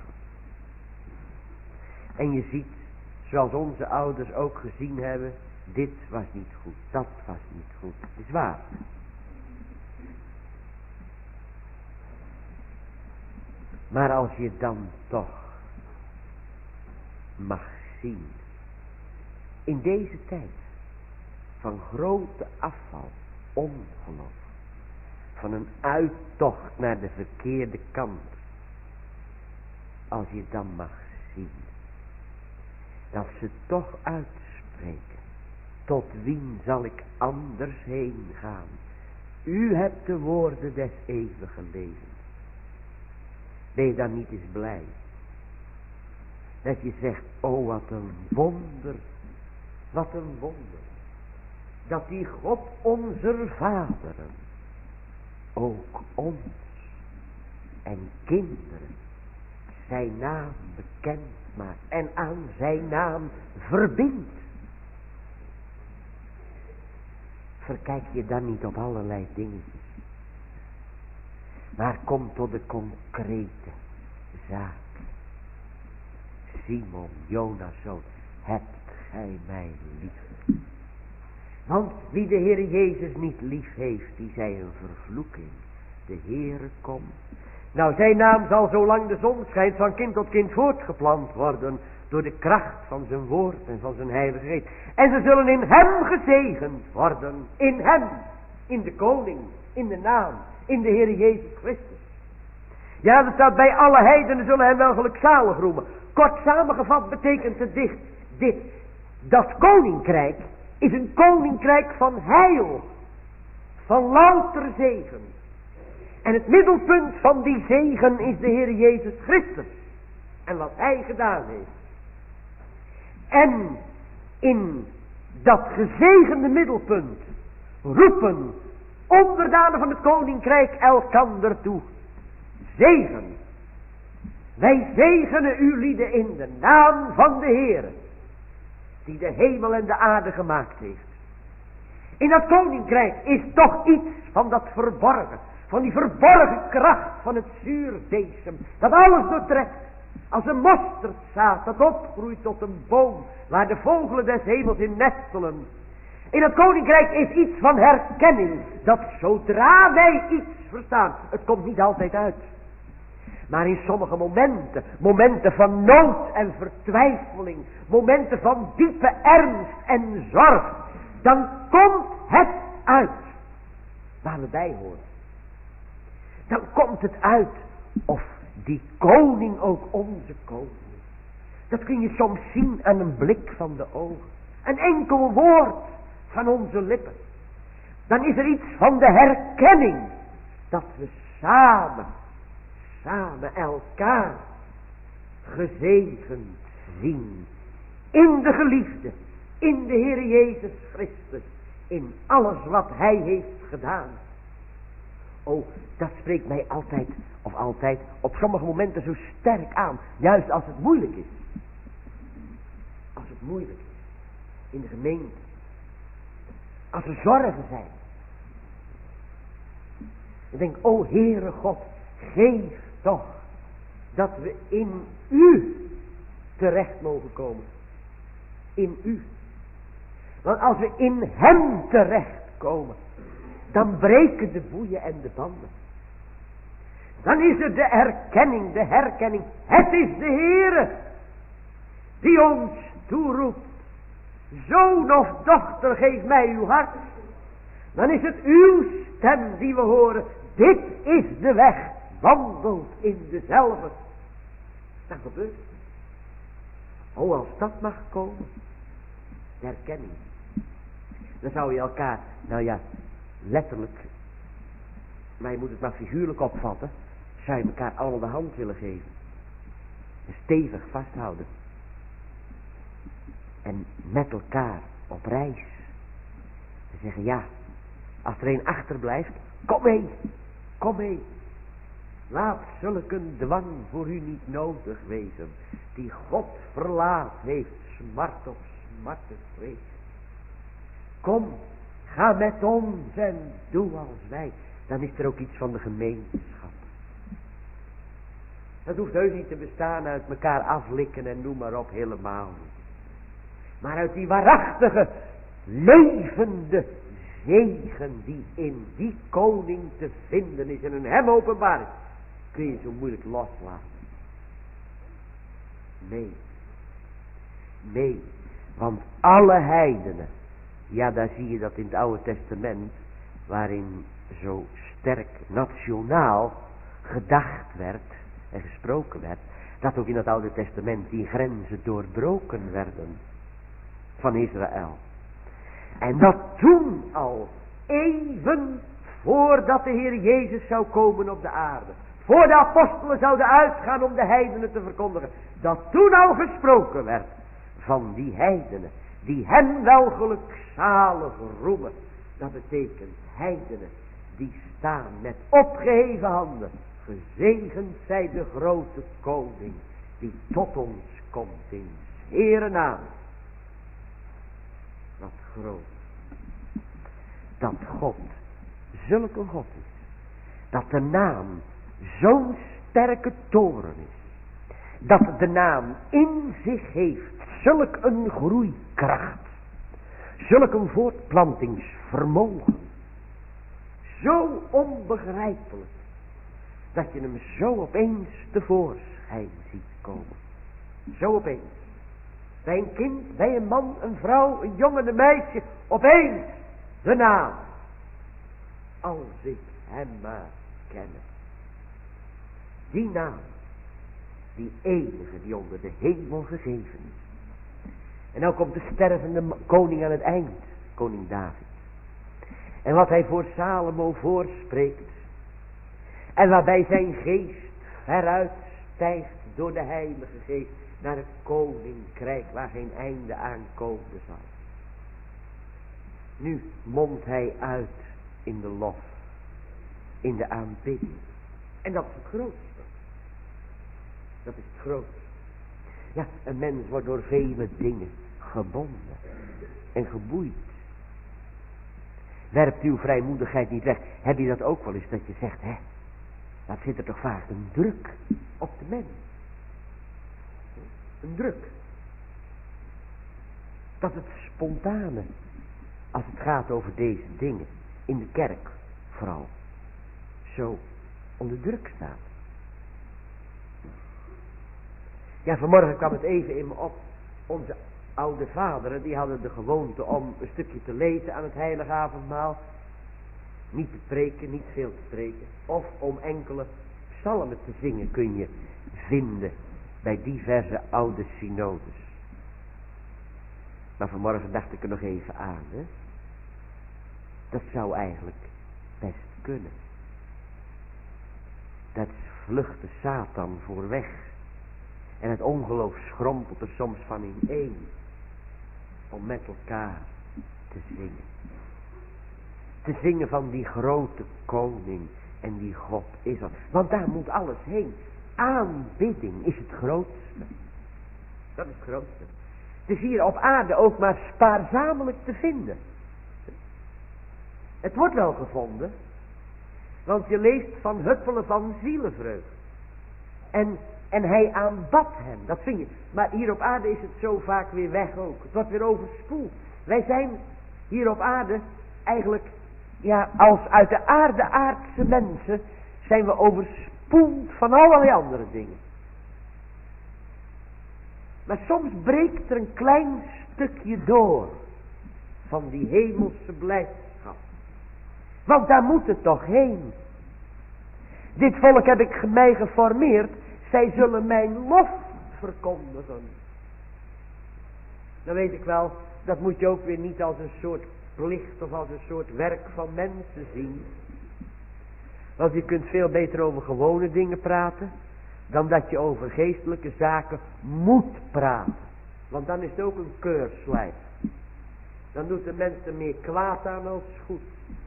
[SPEAKER 1] En je ziet, zoals onze ouders ook gezien hebben, dit was niet goed, dat was niet goed. Het is waar. Maar als je dan toch mag zien, in deze tijd van grote afval, ongeloof, van een uittocht naar de verkeerde kant, als je dan mag zien, dat ze toch uitspreken spreken. Tot wien zal ik anders heen gaan? U hebt de woorden des eeuwigen levens. Ben je dan niet eens blij? Dat je zegt, oh wat een wonder. Wat een wonder. Dat die God onze vaderen ook ons en kinderen zijn naam bekend maakt en aan zijn naam verbindt. Verkijk je dan niet op allerlei dingetjes, maar kom tot de concrete zaak. Simon, Jonas zoon, hebt gij mij lief? Want wie de Heer Jezus niet lief heeft, die zij een vervloeking. De Heere komt. Nou, zijn naam zal zolang de zon schijnt van kind tot kind voortgeplant worden door de kracht van zijn woord en van zijn heilige geest. En ze zullen in hem gezegend worden. In hem. In de koning. In de naam. In de Heer Jezus Christus. Ja, er staat bij alle heidenen zullen hem wel gelukzalig roemen. Kort samengevat betekent het dit. Dat koninkrijk is een koninkrijk van heil. Van louter zegen. En het middelpunt van die zegen is de Heer Jezus Christus. En wat hij gedaan heeft. En in dat gezegende middelpunt roepen onderdanen van het koninkrijk elkander toe. Zegen. Wij zegenen u lieden in de naam van de Heere, die de hemel en de aarde gemaakt heeft. In dat koninkrijk is toch iets van dat verborgen, van die verborgen kracht van het zuurdeesem, dat alles doortrekt, als een mosterdzaad dat opgroeit tot een boom, waar de vogelen des hemels in nestelen. In het koninkrijk is iets van herkenning, dat zodra wij iets verstaan, het komt niet altijd uit. Maar in sommige momenten van nood en vertwijfeling, momenten van diepe ernst en zorg, dan komt het uit waar we bij horen. Dan komt het uit of die koning ook onze koning is. Dat kun je soms zien aan een blik van de ogen. Een enkel woord van onze lippen. Dan is er iets van de herkenning dat we samen elkaar gezegend zien. In de geliefde, in de Heer Jezus Christus, in alles wat hij heeft gedaan. Oh, dat spreekt mij altijd op sommige momenten zo sterk aan. Juist als het moeilijk is. Als het moeilijk is. In de gemeente. Als er zorgen zijn. Ik denk, o Heere God, geef toch dat we in u terecht mogen komen. In u. Want als we in hem terechtkomen, dan breken de boeien en de banden. Dan is er de herkenning. Het is de Heere die ons toeroept. Zoon of dochter, geef mij uw hart. Dan is het uw stem die we horen. Dit is de weg. Wandelt in dezelfde. Dat gebeurt. Oh, als dat mag komen. De herkenning. Dan zou je elkaar, nou ja, letterlijk, maar je moet het maar figuurlijk opvatten, zou je elkaar allemaal de hand willen geven. En stevig vasthouden. En met elkaar op reis. En zeggen, ja, als er een achterblijft, kom mee. Laat zulke dwang voor u niet nodig wezen, die God verlaat heeft, smart op smarte vrees. Kom, ga met ons en doe als wij. Dan is er ook iets van de gemeenschap. Dat hoeft heus niet te bestaan uit elkaar aflikken en noem maar op, helemaal niet. Maar uit die waarachtige, levende zegen die in die koning te vinden is en in hem openbaar is, kun je zo moeilijk loslaten. Nee, want alle heidenen, ja, daar zie je dat in het Oude Testament, waarin zo sterk nationaal gedacht werd en gesproken werd, dat ook in het Oude Testament die grenzen doorbroken werden. van Israël. En dat toen al, even voordat de Heer Jezus zou komen op de aarde. Voor de apostelen zouden uitgaan om de heidenen te verkondigen. Dat toen al gesproken werd van die heidenen. Die hem wel gelukzalig roemen. Dat betekent heidenen die staan met opgeheven handen. Gezegend zij de grote koning die tot ons komt in Heere naam. Wat groot. Dat God zulke God is. Dat de naam zo'n sterke toren is. Dat de naam in zich heeft zulk een groeikracht. Zulk een voortplantingsvermogen. Zo onbegrijpelijk. Dat je hem zo opeens tevoorschijn ziet komen. Zo opeens. Bij een kind, bij een man, een vrouw, een jongen, een meisje. Opeens de naam. Als ik hem maar kennen. Die naam. Die enige die onder de hemel gegeven is. En nou komt de stervende koning aan het eind. Koning David. En wat hij voor Salomo voorspreekt. En waarbij zijn geest veruit stijgt door de Heilige Geest. Naar het koninkrijk waar geen einde aan komen zal. Nu mondt hij uit in de lof. In de aanbidding. En dat is het grootste. Dat is het grootste. Ja, een mens wordt door vele dingen gebonden. En geboeid. Werpt uw vrijmoedigheid niet weg. Heb je dat ook wel eens dat je zegt, hè? Dat zit er toch vaak een druk op de mens. Een druk. Dat het spontane, als het gaat over deze dingen, in de kerk vooral, zo onder druk staat. Ja, vanmorgen kwam het even in me op. Onze oude vaderen, die hadden de gewoonte om een stukje te lezen aan het heilige avondmaal. Niet te preken, niet veel te spreken. Of om enkele psalmen te zingen kun je vinden bij diverse oude synodes. Maar vanmorgen dacht ik er nog even aan. Hè? Dat zou eigenlijk best kunnen. Dat vlucht de Satan voor weg. En het ongeloof schrompelt er soms van ineen. Om met elkaar te zingen. Te zingen van die grote koning en die God is er. Want daar moet alles heen. Aanbidding is het grootste. Dat is het grootste. Het is hier op aarde ook maar spaarzamelijk te vinden. Het wordt wel gevonden. Want je leest van huppelen van zielenvreugd. En hij aanbad hem. Dat vind je. Maar hier op aarde is het zo vaak weer weg ook. Het wordt weer overspoeld. Wij zijn hier op aarde eigenlijk, ja, als uit de aarde aardse mensen zijn we overspoeld van allerlei andere dingen. Maar soms breekt er een klein stukje door van die hemelse blijdschap. Want daar moet het toch heen. Dit volk heb ik mij geformeerd. Zij zullen mijn lof verkondigen. Dan weet ik wel, dat moet je ook weer niet als een soort plicht of als een soort werk van mensen zien. Want je kunt veel beter over gewone dingen praten, dan dat je over geestelijke zaken moet praten. Want dan is het ook een keurslijf. Dan doet de mens er meer kwaad aan als goed.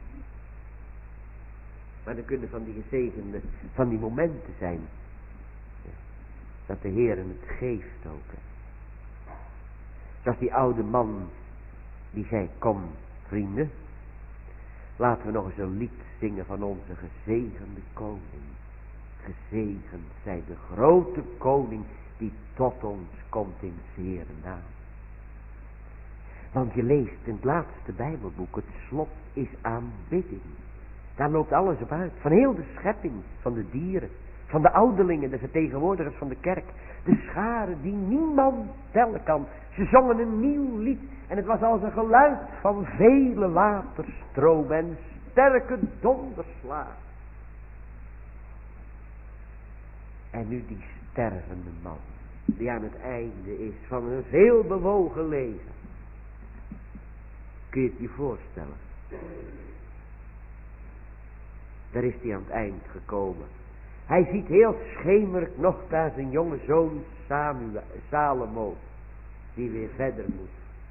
[SPEAKER 1] Maar er kunnen van die gezegende, van die momenten zijn, dat de Heer het geeft ook. Zoals die oude man die zei, kom vrienden, laten we nog eens een lied zingen van onze gezegende koning. Gezegend zij de grote koning die tot ons komt in Heere naam. Want je leest in het laatste Bijbelboek, het slot is aanbidding. Daar loopt alles op uit. Van heel de schepping, van de dieren, van de ouderlingen, de vertegenwoordigers van de kerk. De scharen die niemand tellen kan. Ze zongen een nieuw lied. En het was als een geluid van vele waterstromen en sterke donderslagen. En nu die stervende man, die aan het einde is van een veel bewogen leven. Kun je het je voorstellen? Daar is hij aan het eind gekomen. Hij ziet heel schemerig nog daar zijn jonge zoon Salomo, die weer verder moet.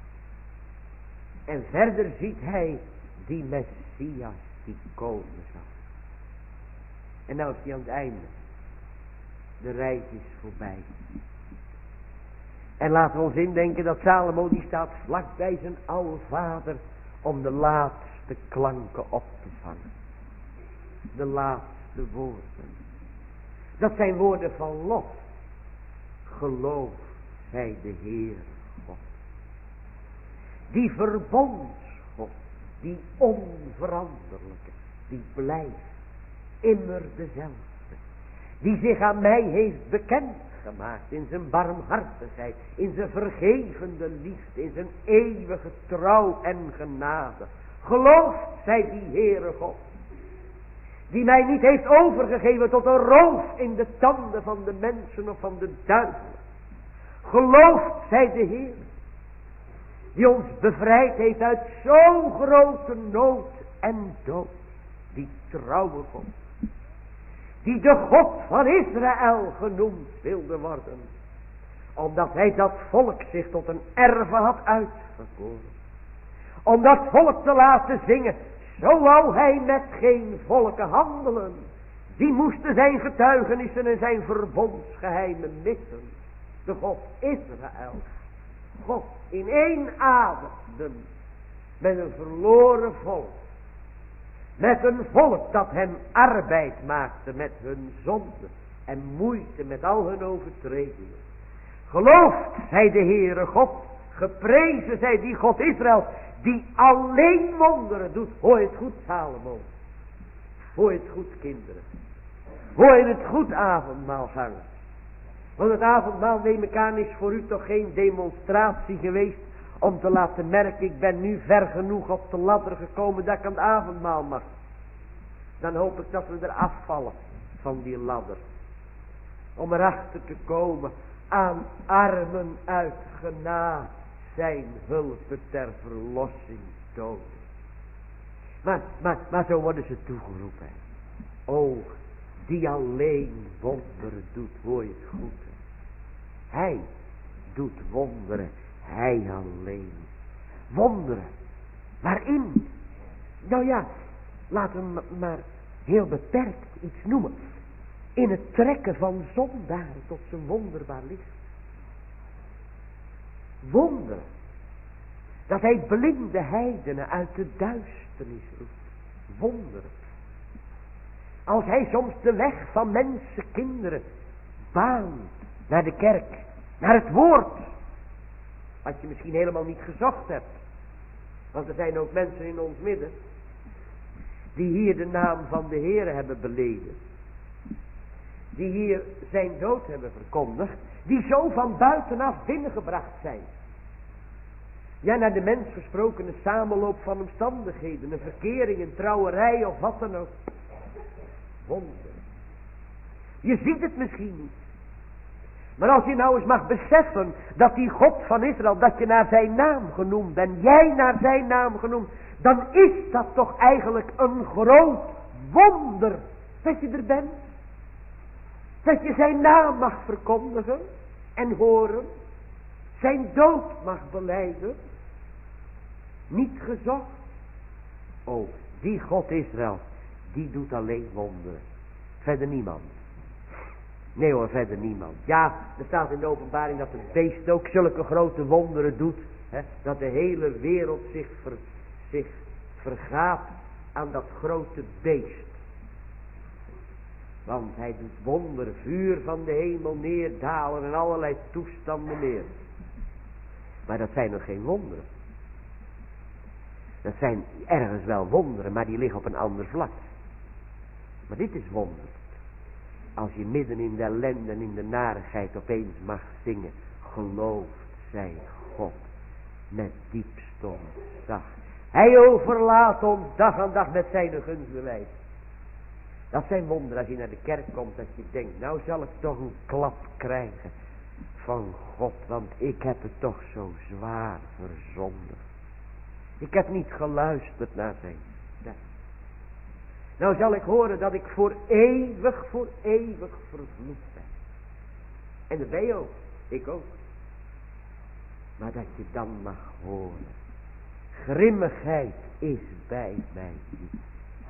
[SPEAKER 1] En verder ziet hij die Messias die komen zal. En nou is hij aan het einde. De reis is voorbij. En laten we ons indenken dat Salomo die staat vlak bij zijn oude vader om de laatste klanken op te vangen. De laatste woorden. Dat zijn woorden van lof. Geloof zij de Heer God. Die verbondsgod, die onveranderlijke, die blijft immer dezelfde. Die zich aan mij heeft bekendgemaakt in zijn barmhartigheid, in zijn vergevende liefde, in zijn eeuwige trouw en genade. Gelooft zij die Heere God, die mij niet heeft overgegeven tot een roof in de tanden van de mensen of van de duivelen. Gelooft zij de Heer, die ons bevrijd heeft uit zo'n grote nood en dood. Die trouwe God, die de God van Israël genoemd wilde worden, omdat hij dat volk zich tot een erve had uitverkoren. Om dat volk te laten zingen, zo wou hij met geen volken handelen. Die moesten zijn getuigenissen en zijn verbondsgeheimen missen. De God Israël. God in één adem met een verloren volk. Met een volk dat hem arbeid maakte met hun zonde en moeite met al hun overtredingen. Gelooft zij de Heere God, geprezen zij die God Israël, die alleen wonderen doet. Hoor je het goed, Salomo? Hoor je het goed, kinderen? Hoor je het goed, avondmaalgangers? Want het avondmaal, neem ik aan, is voor u toch geen demonstratie geweest om te laten merken, ik ben nu ver genoeg op de ladder gekomen dat ik aan het avondmaal mag. Dan hoop ik dat we er afvallen van die ladder. Om erachter te komen, aan armen uit genade zijn hulpen ter verlossing tonen. Maar zo worden ze toegeroepen. O, die alleen wonderen doet, hoor je het goed. Hij doet wonderen, hij alleen. Wonderen, waarin? Nou ja, laten we maar heel beperkt iets noemen. In het trekken van zondaren tot zijn wonderbaar licht. Wonderen. Dat hij blinde heidenen uit de duisternis roept. Wonderen. Als hij soms de weg van mensenkinderen baant naar de kerk, naar het woord. Wat je misschien helemaal niet gezocht hebt. Want er zijn ook mensen in ons midden die hier de naam van de Heer hebben beleden. Die hier zijn dood hebben verkondigd. Die zo van buitenaf binnengebracht zijn. Ja, naar de mens gesproken een samenloop van omstandigheden. Een verkering, een trouwerij of wat dan ook. Wonder. Je ziet het misschien niet. Maar als je nou eens mag beseffen dat die God van Israël, dat je naar zijn naam genoemd bent. Jij naar zijn naam genoemd. Dan is dat toch eigenlijk een groot wonder. Dat je er bent. Dat je zijn naam mag verkondigen en horen. Zijn dood mag belijden. Niet gezocht. Oh, die God Israël, die doet alleen wonderen. Verder niemand. Nee hoor, verder niemand. Ja, er staat in de openbaring dat het beest ook zulke grote wonderen doet. Hè, dat de hele wereld zich vergaat aan dat grote beest. Want hij doet wonderen, vuur van de hemel neerdalen en allerlei toestanden meer. Maar dat zijn nog geen wonderen. Dat zijn ergens wel wonderen, maar die liggen op een ander vlak. Maar dit is wonder. Als je midden in de ellende en in de narigheid opeens mag zingen. Gelooft zij God met diepst ontzag. Hij overlaat ons dag aan dag met zijn gunstbewijs. Dat zijn wonderen als je naar de kerk komt. Dat je denkt, nou zal ik toch een klap krijgen van God. Want ik heb het toch zo zwaar verzondigd. Ik heb niet geluisterd naar zijn stem. Nou zal ik horen dat ik voor eeuwig vervloekt ben. En dat ben je ook. Ik ook. Maar dat je dan mag horen. Grimmigheid is bij mij niet.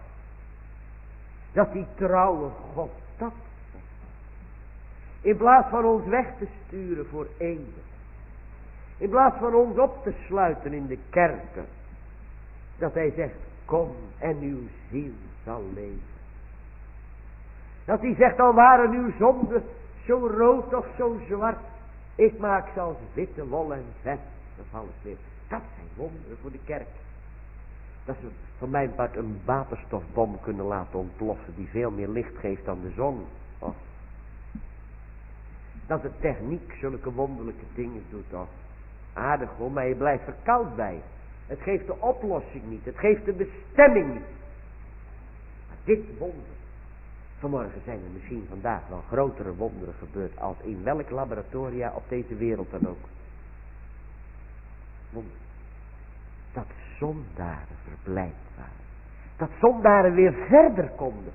[SPEAKER 1] Dat die trouwe God dat zegt. In plaats van ons weg te sturen voor eeuwig. In plaats van ons op te sluiten in de kerken. Dat hij zegt, kom en uw ziel zal leven. Dat hij zegt, al waren uw zonden zo rood of zo zwart. Ik maak ze als witte wol en vet. Dat alles weer. Dat zijn wonderen voor de kerk. Dat ze van mijn part een waterstofbom kunnen laten ontploffen. Die veel meer licht geeft dan de zon. Oh. Dat de techniek zulke wonderlijke dingen doet. Oh. Aardig hoor, maar je blijft er koud bij. Het geeft de oplossing niet. Het geeft de bestemming niet. Maar dit wonder. Vanmorgen zijn er misschien vandaag wel grotere wonderen gebeurd. Als in welk laboratoria op deze wereld dan ook. Wonder. Dat zondaren verblijd waren. Dat zondaren weer verder konden.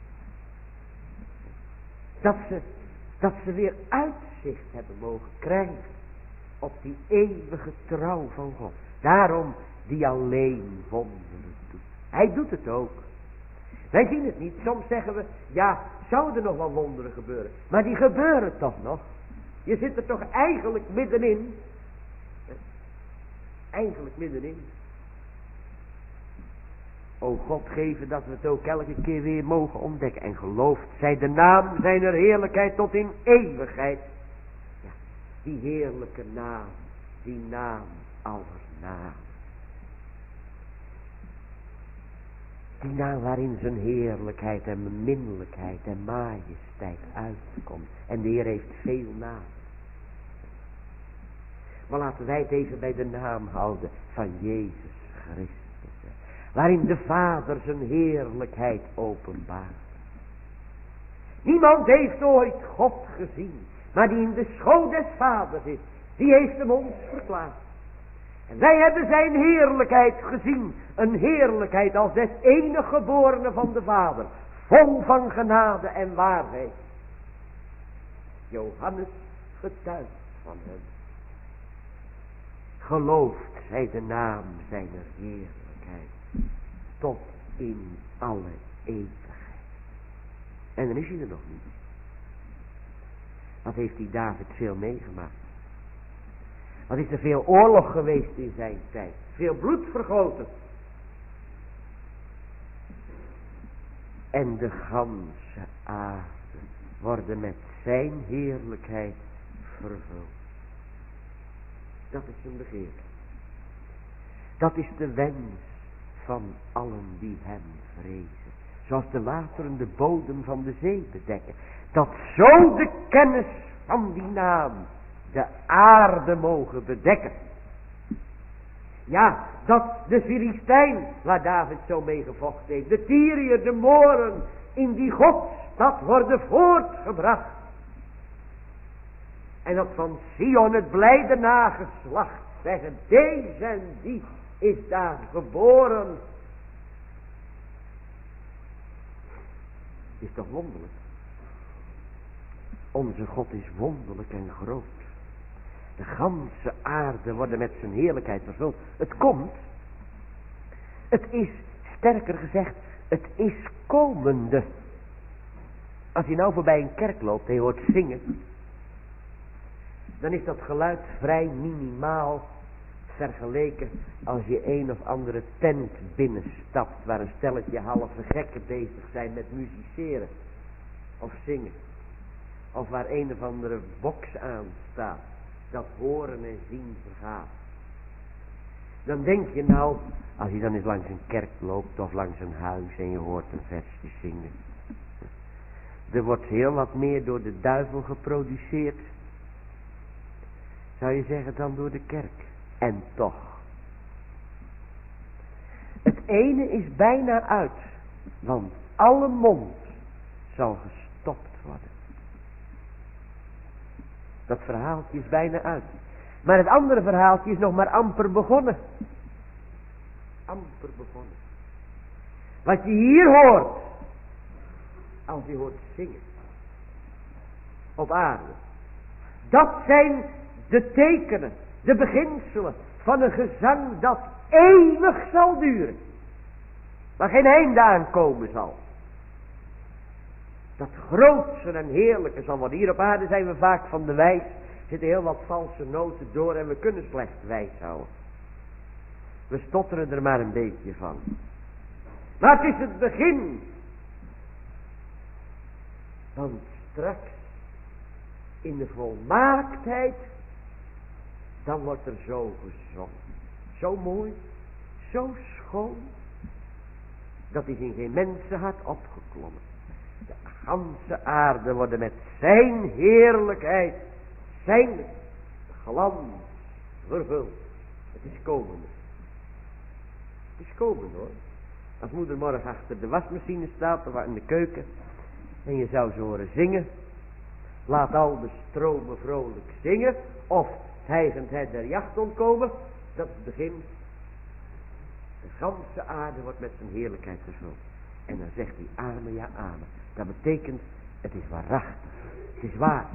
[SPEAKER 1] Dat ze weer uitzicht hebben mogen krijgen. Op die eeuwige trouw van God. Daarom die alleen wonderen doet. Hij doet het ook. Wij zien het niet. Soms zeggen we, ja, zouden er nog wel wonderen gebeuren. Maar die gebeuren toch nog. Je zit er toch eigenlijk middenin. Eigenlijk middenin. O God, geven dat we het ook elke keer weer mogen ontdekken. En gelooft zij de naam zijner heerlijkheid tot in eeuwigheid. Ja, die heerlijke naam. Die naam aller naam. Die naam waarin zijn heerlijkheid en beminnelijkheid en majesteit uitkomt. En de Heer heeft veel namen. Maar laten wij het even bij de naam houden van Jezus Christus. Waarin de Vader zijn heerlijkheid openbaart. Niemand heeft ooit God gezien. Maar die in de schoot des Vaders is. Die heeft hem ons verklaard. En wij hebben zijn heerlijkheid gezien. Een heerlijkheid als des enige geborene van de Vader. Vol van genade en waarheid. Johannes getuigt van hem. Gelooft zij de naam zijner heerlijkheid. Tot in alle eeuwigheid. En dan is hij er nog niet. Wat heeft die David veel meegemaakt. Wat is er veel oorlog geweest in zijn tijd. Veel bloed vergoten. En de ganse aarde worden met zijn heerlijkheid vervuld. Dat is zijn begeerte. Dat is de wens van allen die hem vrezen. Zoals de wateren de bodem van de zee bedekken. Dat zo de kennis van die naam de aarde mogen bedekken. Ja, dat de Filistijn, waar David zo mee gevochten heeft, de Tyriër, de Mooren, in die Godstad worden voortgebracht. En dat van Sion het blijde nageslacht zeggen, deze en die is daar geboren. Is toch wonderlijk? Onze God is wonderlijk en groot. De ganse aarde wordt met zijn heerlijkheid vervuld. Het komt. Het is, sterker gezegd, het is komende. Als je nou voorbij een kerk loopt en je hoort zingen, dan is dat geluid vrij minimaal vergeleken als je een of andere tent binnenstapt waar een stelletje halve gekken bezig zijn met musiceren of zingen. Of waar een of andere box aan staat, dat horen en zien vergaat. Dan denk je nou, als je dan eens langs een kerk loopt of langs een huis en je hoort een versje zingen. Er wordt heel wat meer door de duivel geproduceerd, zou je zeggen, dan door de kerk. En toch. Het ene is bijna uit, want alle mond zal gestopt worden. Dat verhaaltje is bijna uit. Maar het andere verhaaltje is nog maar amper begonnen. amper begonnen. Wat je hier hoort, als je hoort zingen op aarde, dat zijn de tekenen, de beginselen van een gezang dat eeuwig zal duren, waar geen einde aankomen zal. Dat grootste en heerlijke zal worden. Hier op aarde zijn we vaak van de wijs, zitten heel wat valse noten door en we kunnen slecht wijs houden. We stotteren er maar een beetje van. Maar het is het begin. Want straks, in de volmaaktheid, dan wordt er zo gezongen. Zo mooi, zo schoon. Dat is in geen mensenhart opgeklommen. De ganse aarde wordt met zijn heerlijkheid, zijn glans vervuld. Het is komende. Het is komende hoor. Als moeder morgen achter de wasmachine staat of in de keuken en je zou ze horen zingen, laat al de stromen vrolijk zingen, of hijgend het der jacht ontkomen, dat is het begin. De ganse aarde wordt met zijn heerlijkheid vervuld. En dan zegt hij amen, ja amen. Dat betekent, het is waarachtig. Het is waar.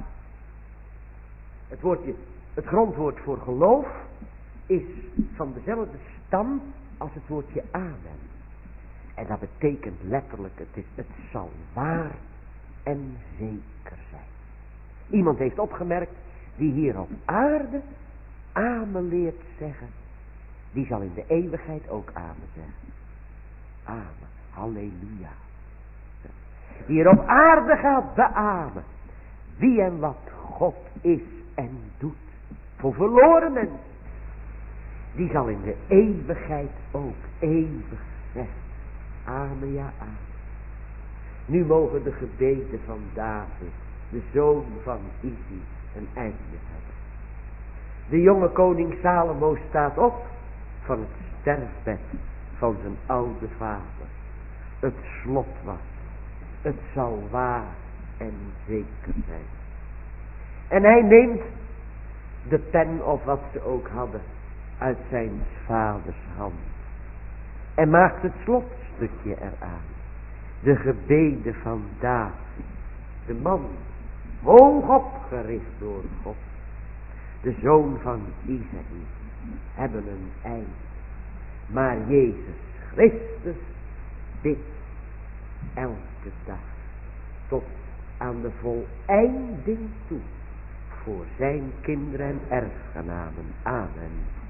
[SPEAKER 1] Het grondwoord voor geloof is van dezelfde stam als het woordje amen. En dat betekent letterlijk, het zal waar en zeker zijn. Iemand heeft opgemerkt, die hier op aarde amen leert zeggen, die zal in de eeuwigheid ook amen zeggen. Amen, halleluja. Die hier op aarde gaat beamen wie en wat God is en doet voor verloren mensen, die zal in de eeuwigheid ook eeuwig zeggen. Amen, ja, amen. Nu mogen de gebeden van David, de zoon van Isi, een einde hebben. De jonge koning Salomo staat op van het sterfbed van zijn oude vader. Het slot was, het zal waar en zeker zijn. En hij neemt de pen of wat ze ook hadden uit zijn vaders hand en maakt het slotstukje eraan. De gebeden van David, de man hoog opgericht door God, de zoon van Isaïe, hebben een einde. Maar Jezus Christus bidt elke dag tot aan de voleinding toe voor zijn kinderen en erfgenamen. Amen.